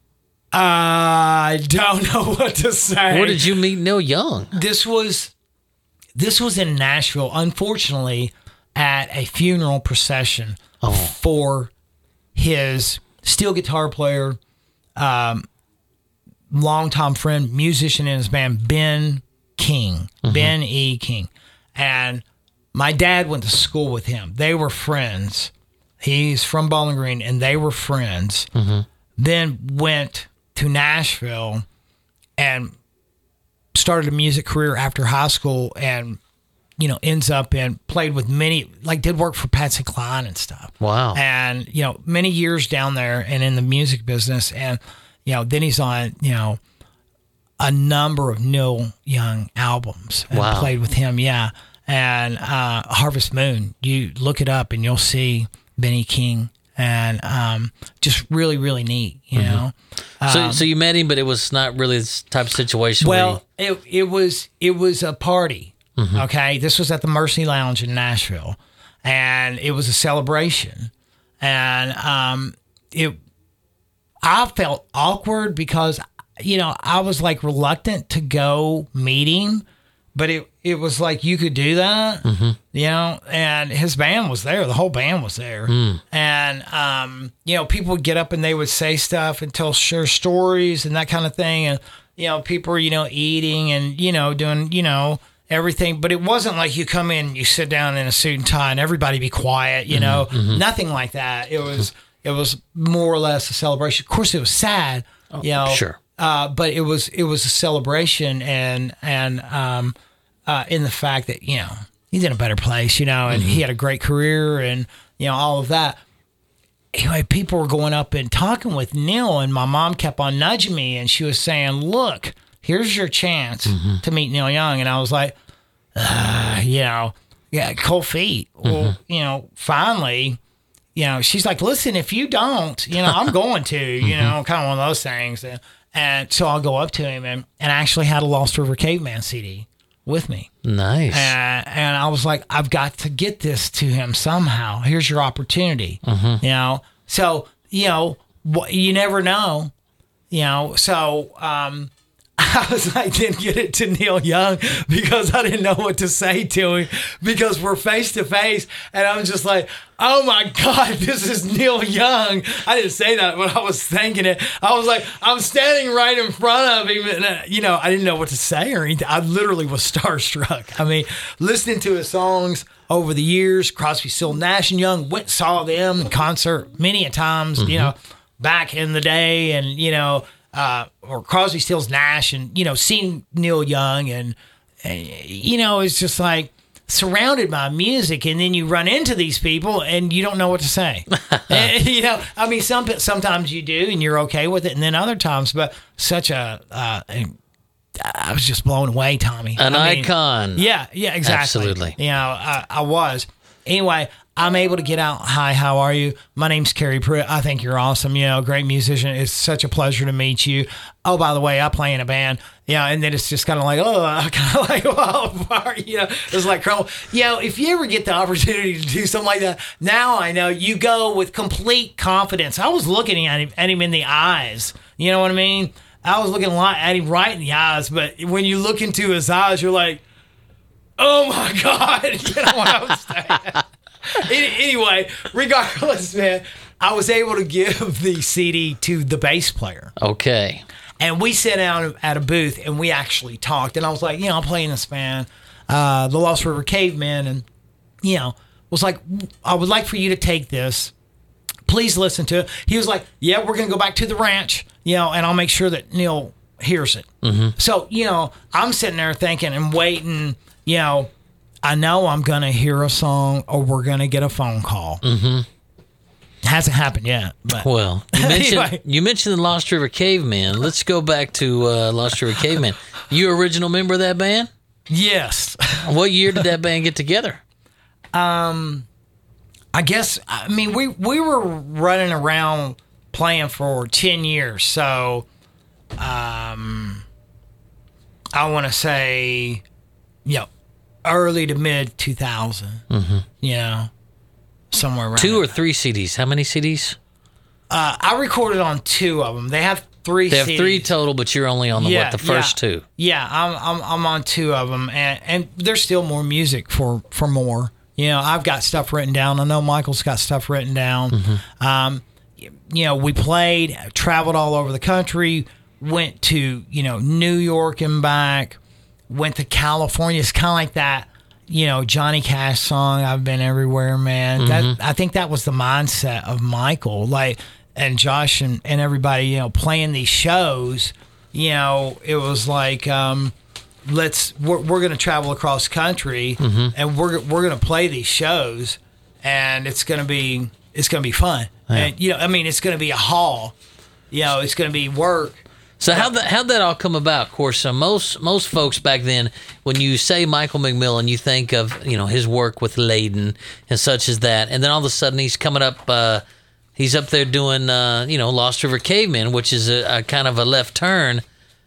I don't know what to say. Where did you meet Neil Young? This was this was in Nashville, unfortunately, at a funeral procession Oh. for his steel guitar player, um, longtime friend, musician in his band, Ben King, mm-hmm. Ben E. King. And my dad went to school with him. They were friends. He's from Bowling Green, and they were friends. Mm-hmm. Then went to Nashville and started a music career after high school, and you know ends up in played with many, like did work for Patsy Cline and stuff. Wow. And you know many years down there and in the music business, and you know then he's on you know a number of Neil Young albums and wow. played with him. Yeah. And uh, Harvest Moon, you look it up and you'll see Benny King, and um, just really, really neat, you mm-hmm. know. So, Um, so you met him, but it was not really this type of situation. well, where it it was it was a party. Mm-hmm. Okay, this was at the Mercy Lounge in Nashville, and it was a celebration, and um, it. I felt awkward because you know I was like reluctant to go meet him. But it, it was like you could do that, mm-hmm. you know, and his band was there. The whole band was there. Mm. And, um, you know, people would get up and they would say stuff and tell share stories and that kind of thing. And, you know, people were, you know, eating and, you know, doing, you know, everything. But it wasn't like you come in, you sit down in a suit and tie and everybody be quiet, you mm-hmm. know, mm-hmm. nothing like that. It was, it was more or less a celebration. Of course, it was sad, oh, you know, sure. uh, but it was, it was a celebration and, and, um, Uh, in the fact that, you know, he's in a better place, you know, and mm-hmm. he had a great career and, you know, all of that. Anyway, people were going up and talking with Neil, and my mom kept on nudging me, and she was saying, look, here's your chance mm-hmm. to meet Neil Young. And I was like, uh, you know, yeah, cold feet. Mm-hmm. Well, you know, finally, you know, she's like, listen, if you don't, you know, I'm going to, you mm-hmm. know, kind of one of those things. And, and so I'll go up to him and, and I actually had a Lost River Caveman C D with me. Nice. And, and I was like, I've got to get this to him somehow. Here's your opportunity. Mm-hmm. You know, so, you know, wh- you never know, you know, so, um, I was like, didn't get it to Neil Young because I didn't know what to say to him because we're face to face. And I'm just like, oh my God, this is Neil Young. I didn't say that, but I was thinking it. I was like, I'm standing right in front of him. And, uh, you know, I didn't know what to say or anything. I literally was starstruck. I mean, listening to his songs over the years, Crosby, Still, Nash and Young, went and saw them in concert many a times, mm-hmm. you know, back in the day. And, you know, Uh, or Crosby, Stills, Nash, and, you know, seeing Neil Young and, and, you know, it's just like surrounded by music. And then you run into these people and you don't know what to say. And, you know, I mean, some sometimes you do and you're okay with it. And then other times, but such a, uh, I was just blown away, Tommy. An I mean, icon. Yeah, yeah, exactly. Absolutely. You know, I, I was. Anyway, I'm able to get out. Hi, how are you? My name's Kerry Pruitt. I think you're awesome. You know, great musician. It's such a pleasure to meet you. Oh, by the way, I play in a band. Yeah, and then it's just kind of like, oh, kind of like, well, you know, it's like crumble. You know, if you ever get the opportunity to do something like that, now I know you go with complete confidence. I was looking at him, at him in the eyes. You know what I mean? I was looking at him right in the eyes, but when you look into his eyes, you're like, oh my God, you know what I'm saying? Anyway, regardless, man, I was able to give the C D to the bass player. Okay. And we sat down at a booth and we actually talked. And I was like, you know, I'm playing this band, uh, the Lost River Cavemen, and, you know, was like, I would like for you to take this. Please listen to it. He was like, yeah, we're going to go back to the ranch, you know, and I'll make sure that Neil hears it. Mm-hmm. So, you know, I'm sitting there thinking and waiting, you know, I know I'm going to hear a song or we're going to get a phone call. Mm-hmm. Hasn't happened yet. But. Well, you mentioned, anyway. you mentioned the Lost River Cavemen. Let's go back to uh, Lost River Cavemen. You original member of that band? Yes. What year did that band get together? Um, I guess, I mean, we, we were running around playing for ten years. So, um, I want to say, yeah. Early to mid two thousand, mm-hmm. you know, somewhere around two or there. three C Ds. How many C Ds? Uh, I recorded on two of them. They have three. They have C Ds. three total, but you're only on the yeah, what? The first yeah. two. Yeah, I'm I'm I'm on two of them, and and there's still more music for for more. You know, I've got stuff written down. I know Michael's got stuff written down. Mm-hmm. Um, you know, we played, traveled all over the country, went to, you know, New York and back, went to California. It's kind of like that, you know, Johnny Cash song, I've been everywhere, man. Mm-hmm. That I think that was the mindset of Michael, like, and Josh and, and everybody, you know, playing these shows. You know, it was like, um, let's we're, we're going to travel across country, mm-hmm. and we're we're going to play these shows, and it's going to be it's going to be fun. Yeah. And you know, I mean, it's going to be a haul. You know, it's going to be work. So how that how'd that all come about? Of course, uh, most most folks back then, when you say Michael McMillan, you think of, you know, his work with Layden and such as that, and then all of a sudden he's coming up. Uh, he's up there doing, uh, you know, Lost River Cavemen, which is a, a kind of a left turn.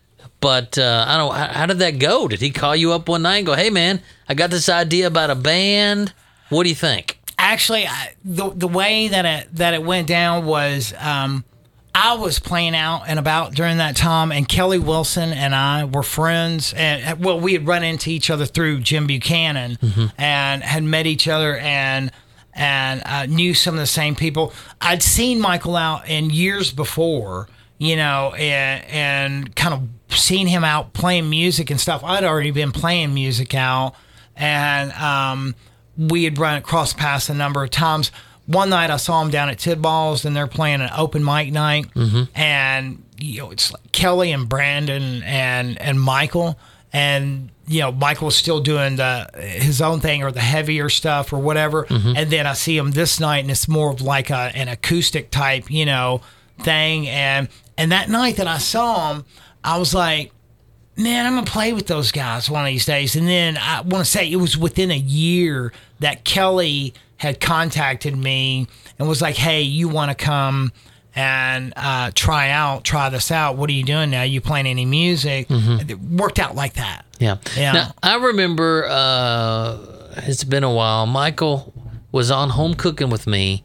But uh, I don't know, how, how did that go? Did he call you up one night and go, "Hey, man, I got this idea about a band. What do you think?" Actually, I, the the way that it that it went down was. Um, I was playing out and about during that time, and Kelly Wilson and I were friends. And well, we had run into each other through Jim Buchanan, mm-hmm. and had met each other and and uh, knew some of the same people. I'd seen Michael out in years before, you know, and, and kind of seen him out playing music and stuff. I'd already been playing music out, and um, we had run across paths a number of times. One night I saw him down at Tidball's, and they're playing an open mic night, mm-hmm. and you know it's like Kelly and Brandon and and Michael, and you know Michael's still doing the his own thing or the heavier stuff or whatever, mm-hmm. and then I see him this night, and it's more of like a, an acoustic type, you know, thing, and and that night that I saw him, I was like, man, I'm gonna play with those guys one of these days. And then I want to say it was within a year that Kelly had contacted me and was like, "Hey, you want to come and uh, try out, try this out? What are you doing now? You playing any music?" Mm-hmm. It worked out like that. Yeah. Yeah. Now, I remember uh, it's been a while. Michael was on Home Cooking with me.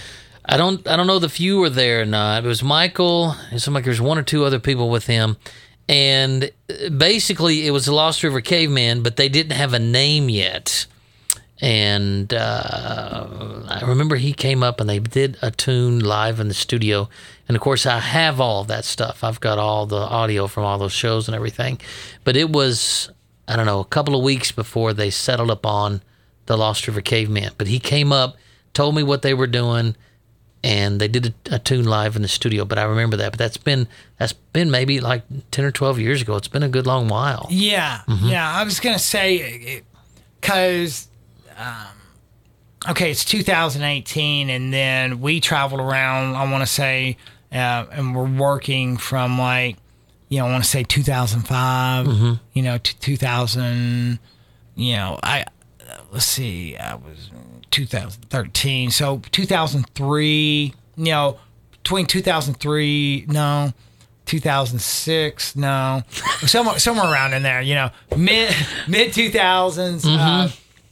I don't, I don't know if you were there or not. It was Michael. It seemed like there was one or two other people with him. And basically, it was the Lost River Cavemen, but they didn't have a name yet. And uh, I remember he came up and they did a tune live in the studio. And of course, I have all of that stuff. I've got all the audio from all those shows and everything. But it was, I don't know, a couple of weeks before they settled up on the Lost River Cavemen. But he came up, told me what they were doing, and they did a, a tune live in the studio. But I remember that. But that's been that's been maybe like ten or twelve years ago. It's been a good long while. Yeah, mm-hmm. yeah. I was gonna say because. Um, okay, it's two thousand eighteen, and then we traveled around, I want to say, uh, and we're working from like, you know, I want to say two thousand five, mm-hmm. you know, to two thousand, you know, I, uh, let's see, I was two thousand thirteen, so two thousand three, you know, between two thousand three, no, two thousand six, no, somewhere, somewhere around in there, you know, mid, mid two thousands, mm-hmm. uh,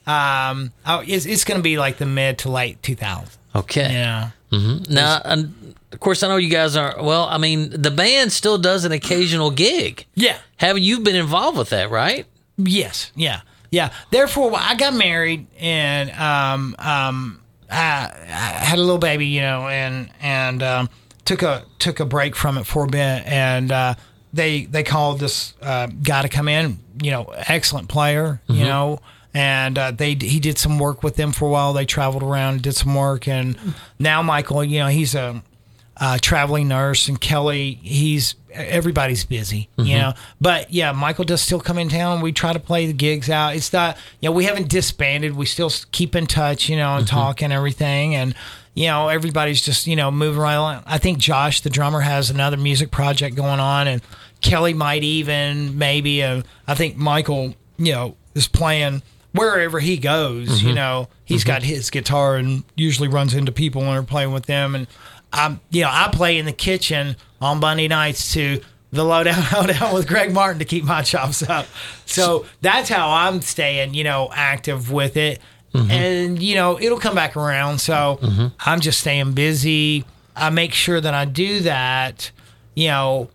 Um, oh, it's, it's going to be like the mid to late two thousands. Okay. Yeah. Mm-hmm. Now, and of course, I know you guys are, well, I mean, the band still does an occasional gig. Yeah. Have you been involved with that, right? Yes. Yeah. Yeah. Therefore, I got married and um, um, I, I had a little baby, you know, and and um, took a took a break from it for a bit, and uh, they they called this uh, guy to come in, you know, excellent player, mm-hmm. you know. And uh, they he did some work with them for a while. They traveled around and did some work. And now Michael, you know, he's a, a traveling nurse. And Kelly, he's everybody's busy, mm-hmm. you know. But, yeah, Michael does still come in town. We try to play the gigs out. It's not, you know, we haven't disbanded. We still keep in touch, you know, and mm-hmm. talk and everything. And, you know, everybody's just, you know, moving right along. I think Josh, the drummer, has another music project going on. And Kelly might even maybe, uh, I think Michael, you know, is playing – wherever he goes, mm-hmm. you know, he's mm-hmm. got his guitar and usually runs into people when they're playing with them. And I'm, you know, I play in the kitchen on Monday nights to the Lowdown Hoedown with Greg Martin to keep my chops up. So that's how I'm staying, you know, active with it. Mm-hmm. And, you know, it'll come back around. So mm-hmm. I'm just staying busy. I make sure that I do that, you know.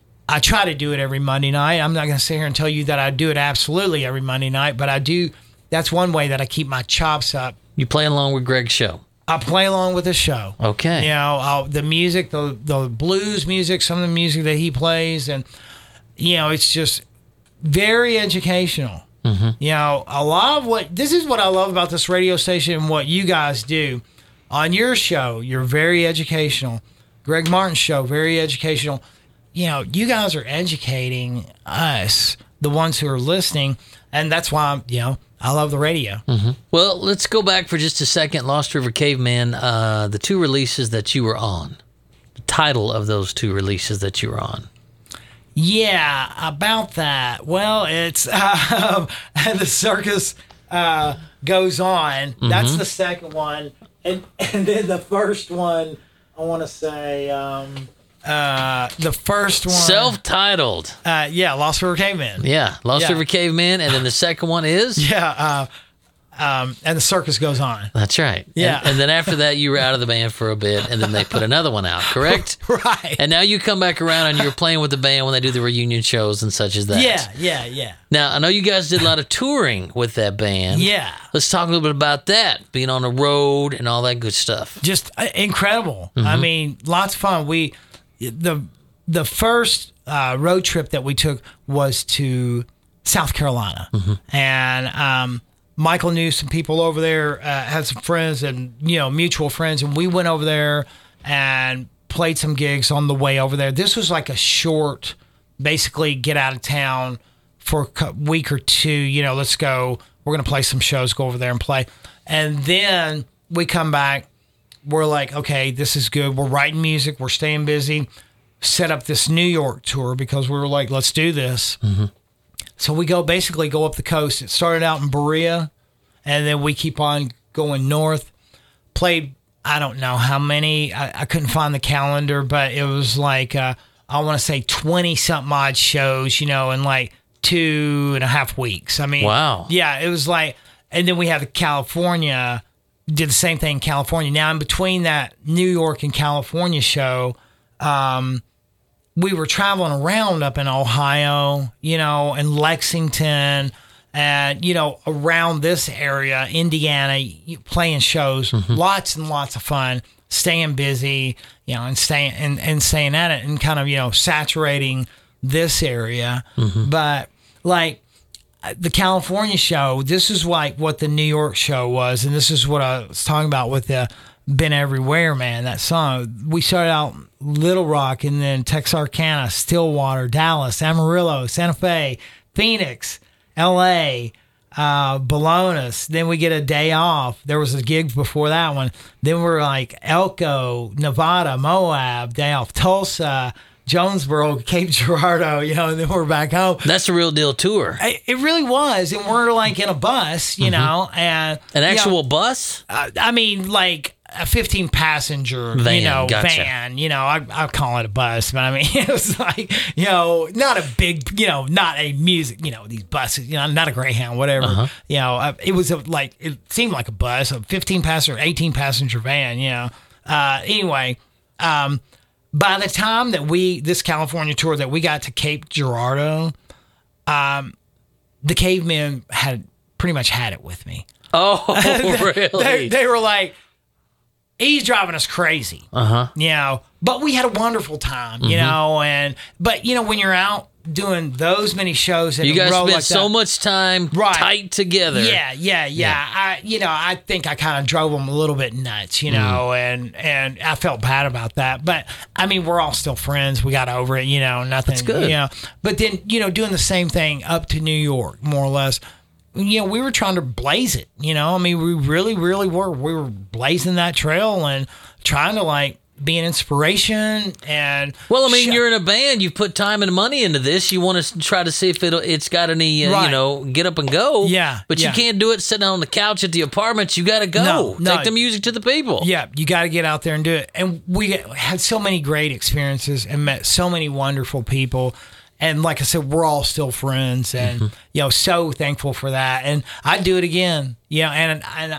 I try to do it every Monday night. I'm not going to sit here and tell you that I do it absolutely every Monday night, but I do. That's one way that I keep my chops up. You play along with Greg's show. I play along with the show. Okay. You know, I'll, the music, the the blues music, some of the music that he plays, and you know, it's just very educational. Mm-hmm. You know, a lot of what this is what I love about this radio station and what you guys do on your show. You're very educational. Greg Martin's show, very educational. You know, you guys are educating us, the ones who are listening, and that's why I'm, you know, I love the radio. Mm-hmm. Well, let's go back for just a second. Lost River Caveman, uh, the two releases that you were on, the title of those two releases that you were on. Yeah, about that. Well, it's uh, the circus uh, goes on. Mm-hmm. That's the second one, and and then the first one. I want to say um, uh, the first one, self-titled. Uh, yeah, Lost River Caveman. Yeah, Lost yeah. River Caveman, and then the second one is yeah, uh, um, and the circus goes on. That's right. Yeah, and, and then after that, you were out of the band for a bit, and then they put another one out. Correct. Right. And now you come back around, and you're playing with the band when they do the reunion shows and such as that. Yeah, yeah, yeah. Now I know you guys did a lot of touring with that band. Yeah. Let's talk a little bit about that, being on the road and all that good stuff. Just uh, incredible. Mm-hmm. I mean, lots of fun. We the the first uh, road trip that we took was to South Carolina, mm-hmm. and um, Michael knew some people over there, uh, had some friends, and you know, mutual friends, and we went over there and played some gigs on the way over there. This was like a short, basically get out of town for a week or two. You know, let's go. We're going to play some shows, go over there and play. And then we come back. We're like, okay, this is good. We're writing music. We're staying busy. Set up this New York tour because we were like, let's do this. Mm-hmm. So we go basically go up the coast. It started out in Berea, and then we keep on going north. Played, I don't know how many. I, I couldn't find the calendar, but it was like, uh, I want to say twenty-something odd shows, you know, in like two and a half weeks. I mean, wow. Yeah, it was like, and then we had the California, did the same thing in California. Now, in between that New York and California show, um, we were traveling around up in Ohio, you know, and Lexington, and, you know, around this area, Indiana, playing shows, mm-hmm. lots and lots of fun, staying busy, you know, and staying, and, and staying at it and kind of, you know, saturating this area. Mm-hmm. But like the California show, this is like what the New York show was. And this is what I was talking about with the Been Everywhere, man, that song. We started out Little Rock, and then Texarkana, Stillwater, Dallas, Amarillo, Santa Fe, Phoenix, L A, uh, Balones. Then we get a day off. There was a gig before that one. Then we're like Elko, Nevada, Moab, day off, Tulsa, Jonesboro, Cape Girardeau, you know, and then we're back home. That's a real deal tour. It, it really was. And we're like in a bus, you mm-hmm. know, and an actual you know, bus? Uh, I mean, like a fifteen passenger, van, you know, gotcha. van, you know, I, I call it a bus, but I mean, it was like, you know, not a big, you know, not a music, you know, these buses, you know, not a Greyhound, whatever, uh-huh. you know, uh, it was a, like, it seemed like a bus, a fifteen passenger, eighteen passenger van, you know, uh, anyway, um, by the time that we, this California tour that we got to Cape Girardeau, um, the Cavemen had pretty much had it with me. Oh, really? they, they were like, he's driving us crazy, uh-huh. you know, but we had a wonderful time, you mm-hmm. know, and, but, you know, when you're out doing those many shows and you guys spent like so that, much time right. tight together. Yeah, yeah, yeah, yeah. I, you know, I think I kind of drove them a little bit nuts, you know, mm. and, and I felt bad about that. But, I mean, we're all still friends. We got over it, you know, nothing. That's good. You know, but then, you know, doing the same thing up to New York, more or less. You know, we were trying to blaze it, you know. I mean, we really, really were. We were blazing that trail and trying to, like, be an inspiration. And well, I mean, sh- you're in a band. You put time and money into this. You want to try to see if it it's got any, uh, right. you know, get up and go. Yeah, but yeah. you can't do it sitting on the couch at the apartment. You got to go. No, no. Take the music to the people. Yeah, you got to get out there and do it. And we had so many great experiences and met so many wonderful people. And like I said, we're all still friends, and mm-hmm. you know, so thankful for that. And I'd do it again, you know. And and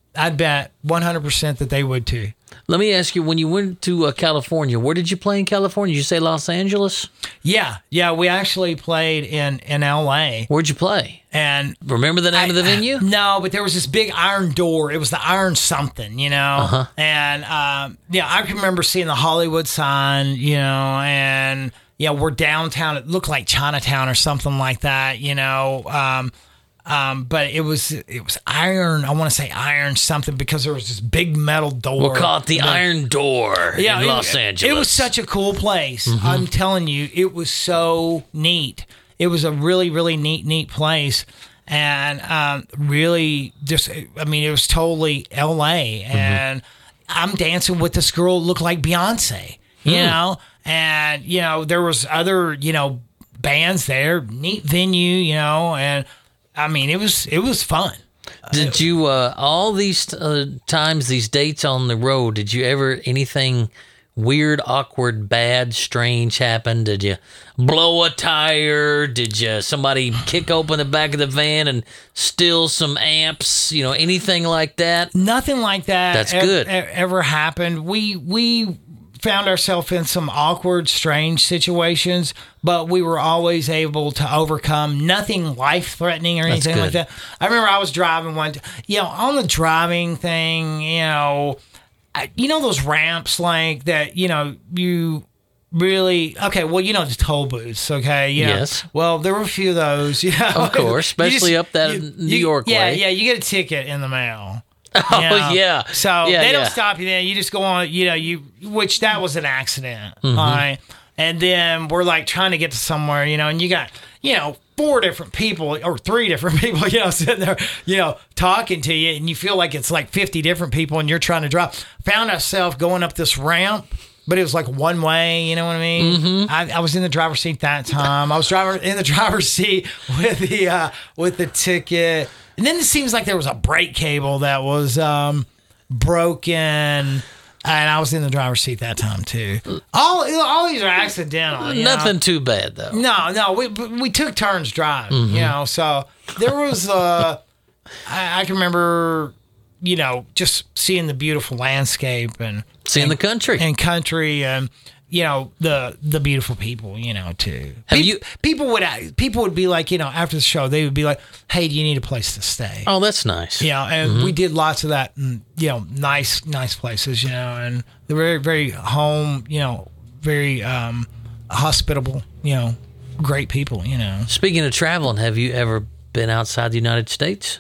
I'd bet one hundred percent that they would too. Let me ask you, when you went to uh, California, where did you play in California? Did you say Los Angeles? Yeah, yeah. We actually played in, in L A. Where'd you play? And remember the name I, of the venue? No, but there was this big iron door. It was the Iron something, you know. Uh-huh. And um, yeah, I can remember seeing the Hollywood sign, you know, and yeah, we're downtown. It looked like Chinatown or something like that, you know. Um, Um, but it was it was iron. I want to say iron something because there was this big metal door. We'll call it the But, Iron Door yeah, in it, Los Angeles. It was such a cool place. Mm-hmm. I'm telling you, it was so neat. It was a really really neat neat place, and um, really just I mean it was totally L A. Mm-hmm. And I'm dancing with this girl who looked like Beyonce, you Hmm. know, and you know there was other you know bands there, neat venue, you know, and. I mean, it was it was fun. Did you uh, all these uh, times, these dates on the road? Did you ever anything weird, awkward, bad, strange happen? Did you blow a tire? Did you somebody kick open the back of the van and steal some amps? You know, anything like that? Nothing like that. That's ev- good. ev- Ever happened? We we found ourselves in some awkward, strange situations, but we were always able to overcome. Nothing life threatening or That's anything like good. that. I remember I was driving one, t- you know, on the driving thing, you know, I, you know those ramps like that, you know, you really okay. Well, you know the toll booths, okay. You know, Yes. Well, there were a few of those. You know, Of course, You especially up that New York yeah, way. Yeah, you get a ticket in the mail. Oh You know? yeah. So Yeah, they don't yeah. stop you there. You just go on, you know, you which that was an accident. Mm-hmm. All right. And then we're like trying to get to somewhere, you know, and you got, you know, four different people or three different people, you know, sitting there, you know, talking to you, and you feel like it's like fifty different people and you're trying to drive. Found ourselves going up this ramp, but it was like one way, you know what I mean? Mm-hmm. I, I was in the driver's seat that time. I was driving in the driver's seat with the uh, with the ticket. And then it seems like there was a brake cable that was um, broken, and I was in the driver's seat that time too. All all these are accidental. you know? Nothing too bad though. No, no, we we took turns driving, Mm-hmm. you know. So there was, uh, I, I can remember, you know, just seeing the beautiful landscape and Seeing the country. and country and. You know the the beautiful people, you know too. Have Pe- you- people would people would be like, you know, after the show, they would be like, "Hey, do you need a place to stay?" Oh, that's nice. You know, and Mm-hmm. we did lots of that, in, you know, nice nice places, you know, and they're very very home, you know, very um, hospitable, you know, great people, you know. Speaking of traveling, have you ever been outside the United States?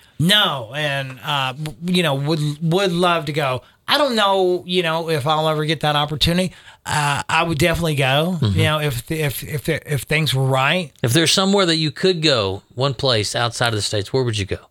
No, and uh, you know, would would love to go. I don't know, you know, if I'll ever get that opportunity. Uh, I would definitely go. Mm-hmm. You know, if if if if things were right. If there's somewhere that you could go, one place outside of the States, where would you go?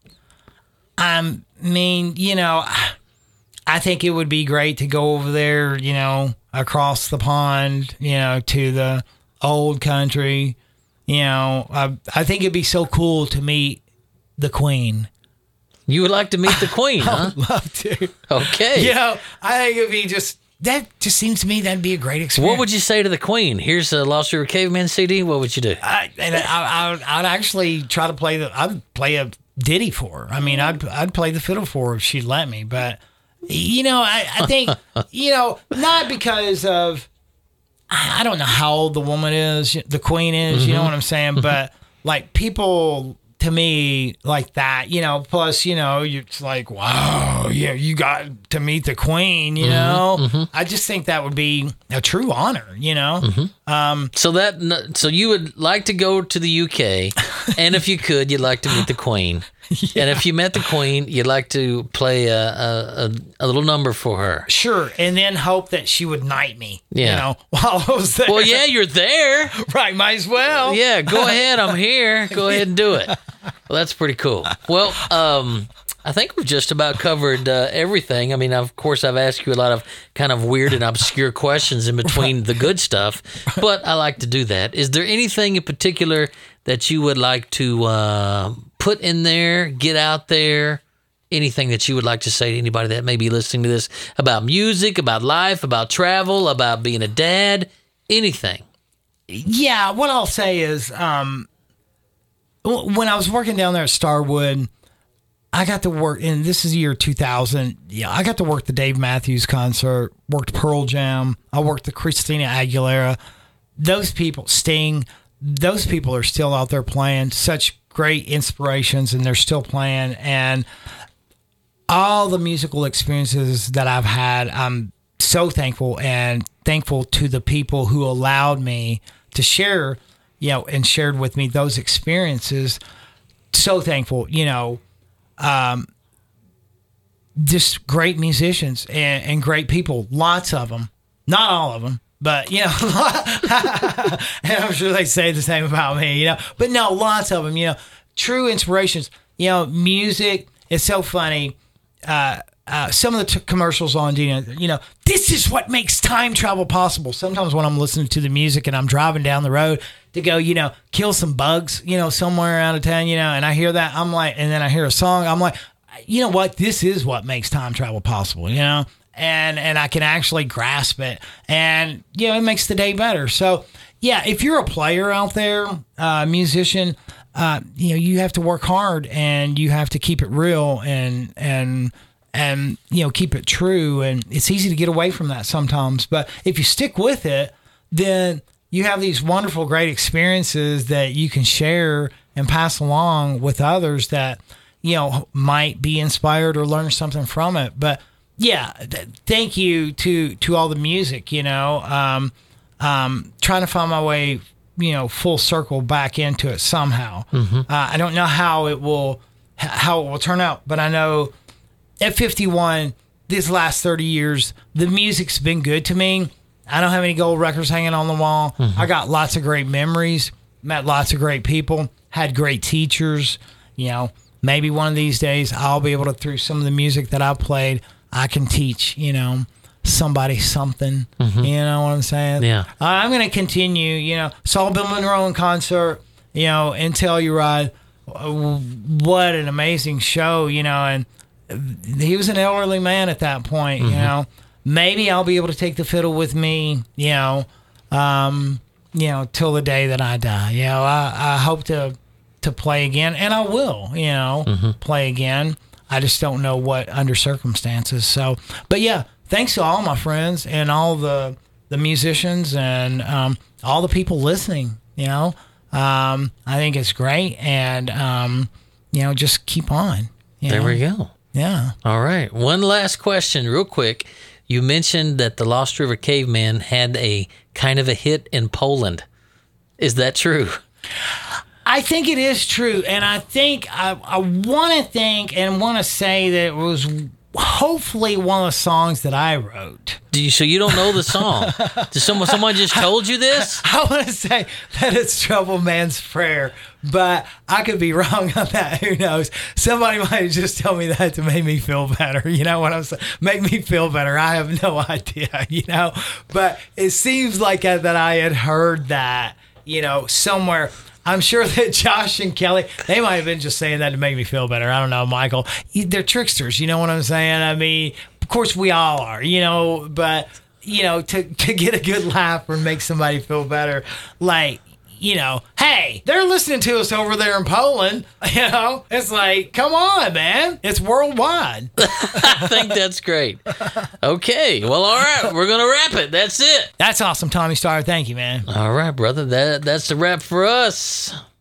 I mean, you know, I think it would be great to go over there, you know, across the pond, you know, to the old country. You know, I, I think it'd be so cool to meet the Queen. You would like to meet the Queen, huh? Love to. Okay. You know, I think it'd be just, that just seems to me that'd be a great experience. What would you say to the Queen? Here's a Lost River Caveman C D. What would you do? I, and I, I, would- I'd actually try to play the, I'd play a ditty for her. I mean, I'd, I'd play the fiddle for her if she'd let me. But, you know, I, I think, you know, not because of, I I don't know how old the woman is, the Queen is, you know what I'm saying? But, like, people to me like that, you know, plus, you know, it's like, wow, yeah, you got to meet the Queen, you know? I just think that would be a true honor, you know? So that so you would like to go to the U K, and if you could, you'd like to meet the Queen. And if you met the Queen, you'd like to play a a, a, a little number for her. Sure, and then hope that she would knight me. Yeah. You know, while I was there. Well, yeah, you're there. Right, might as well. Yeah, go ahead. I'm here. Go ahead and do it. Well, that's pretty cool. Well, um, I think we've just about covered uh, everything. I mean, of course, I've asked you a lot of kind of weird and obscure questions in between the good stuff, but I like to do that. Is there anything in particular that you would like to uh, put in there, get out there? Anything that you would like to say to anybody that may be listening to this about music, about life, about travel, about being a dad, anything? Yeah, what I'll say is, um, w- when I was working down there at Starwood, I got to work, and this is the year two thousand. Yeah, I got to work the Dave Matthews concert, worked Pearl Jam, I worked the Christina Aguilera. Those people, Sting, those people are still out there playing, such great inspirations, and they're still playing. And all the musical experiences that I've had, I'm so thankful and thankful to the people who allowed me to share, you know, and shared with me those experiences. So thankful, you know. Um, just great musicians and, and great people, lots of them, not all of them, but you know, and I'm sure they say the same about me, you know, but no, lots of them, you know, true inspirations, you know, music is so funny. Uh, uh, some of the t- commercials on, you know, you know, this is what makes time travel possible. Sometimes when I'm listening to the music and I'm driving down the road to go, you know, kill some bugs, you know, somewhere out of town, you know, and I hear that, I'm like, and then I hear a song, I'm like, you know what, this is what makes time travel possible, you know, and, and I can actually grasp it, and, you know, it makes the day better. So yeah, if you're a player out there, uh, musician, uh, you know, you have to work hard and you have to keep it real and, and, and, you know, keep it true. And it's easy to get away from that sometimes. But if you stick with it, then you have these wonderful, great experiences that you can share and pass along with others that, you know, might be inspired or learn something from it. But yeah, th- thank you to, to all the music, you know, um, um, trying to find my way, you know, full circle back into it somehow. Mm-hmm. Uh, I don't know how it will, how it will turn out, but I know at fifty-one, these last thirty years, the music's been good to me. I don't have any gold records hanging on the wall. Mm-hmm. I got lots of great memories, met lots of great people, had great teachers. You know, maybe one of these days I'll be able to, through some of the music that I played, I can teach, you know, somebody something. Mm-hmm. You know what I'm saying? Yeah. Uh, I'm going to continue, you know, saw Bill Monroe in concert, you know, in Telluride. What an amazing show, you know, and he was an elderly man at that point, mm-hmm. you know. Maybe I'll be able to take the fiddle with me, you know, um, you know, till the day that I die. You know, I, I hope to to play again, and I will, you know, mm-hmm. play again. I just don't know what under circumstances. So, but yeah, thanks to all my friends and all the the musicians and um, all the people listening. You know, um, I think it's great, and um, you know, just keep on. You there know? we go. Yeah. All right. One last question, real quick. You mentioned that the Lost River Caveman had a kind of a hit in Poland. Is that true? I think it is true. And I think, I, I want to think and want to say that it was hopefully one of the songs that I wrote. Do you, so you don't know the song? Did someone, someone just told you this? I want to say that it's Trouble Man's Prayer, but I could be wrong on that. Who knows? Somebody might have just told me that to make me feel better. You know what I'm saying? Make me feel better. I have no idea, you know? But it seems like that I had heard that, you know, somewhere. I'm sure that Josh and Kelly, they might have been just saying that to make me feel better. I don't know, Michael. They're tricksters, you know what I'm saying? I mean, of course we all are, you know, but, you know, to, to get a good laugh or make somebody feel better, like, you know, hey, they're listening to us over there in Poland, you know? It's like, come on, man. It's worldwide. I think that's great. Okay, well, all right, we're going to wrap it. That's it. That's awesome, Tommy Starr. Thank you, man. All right, brother, that that's the wrap for us.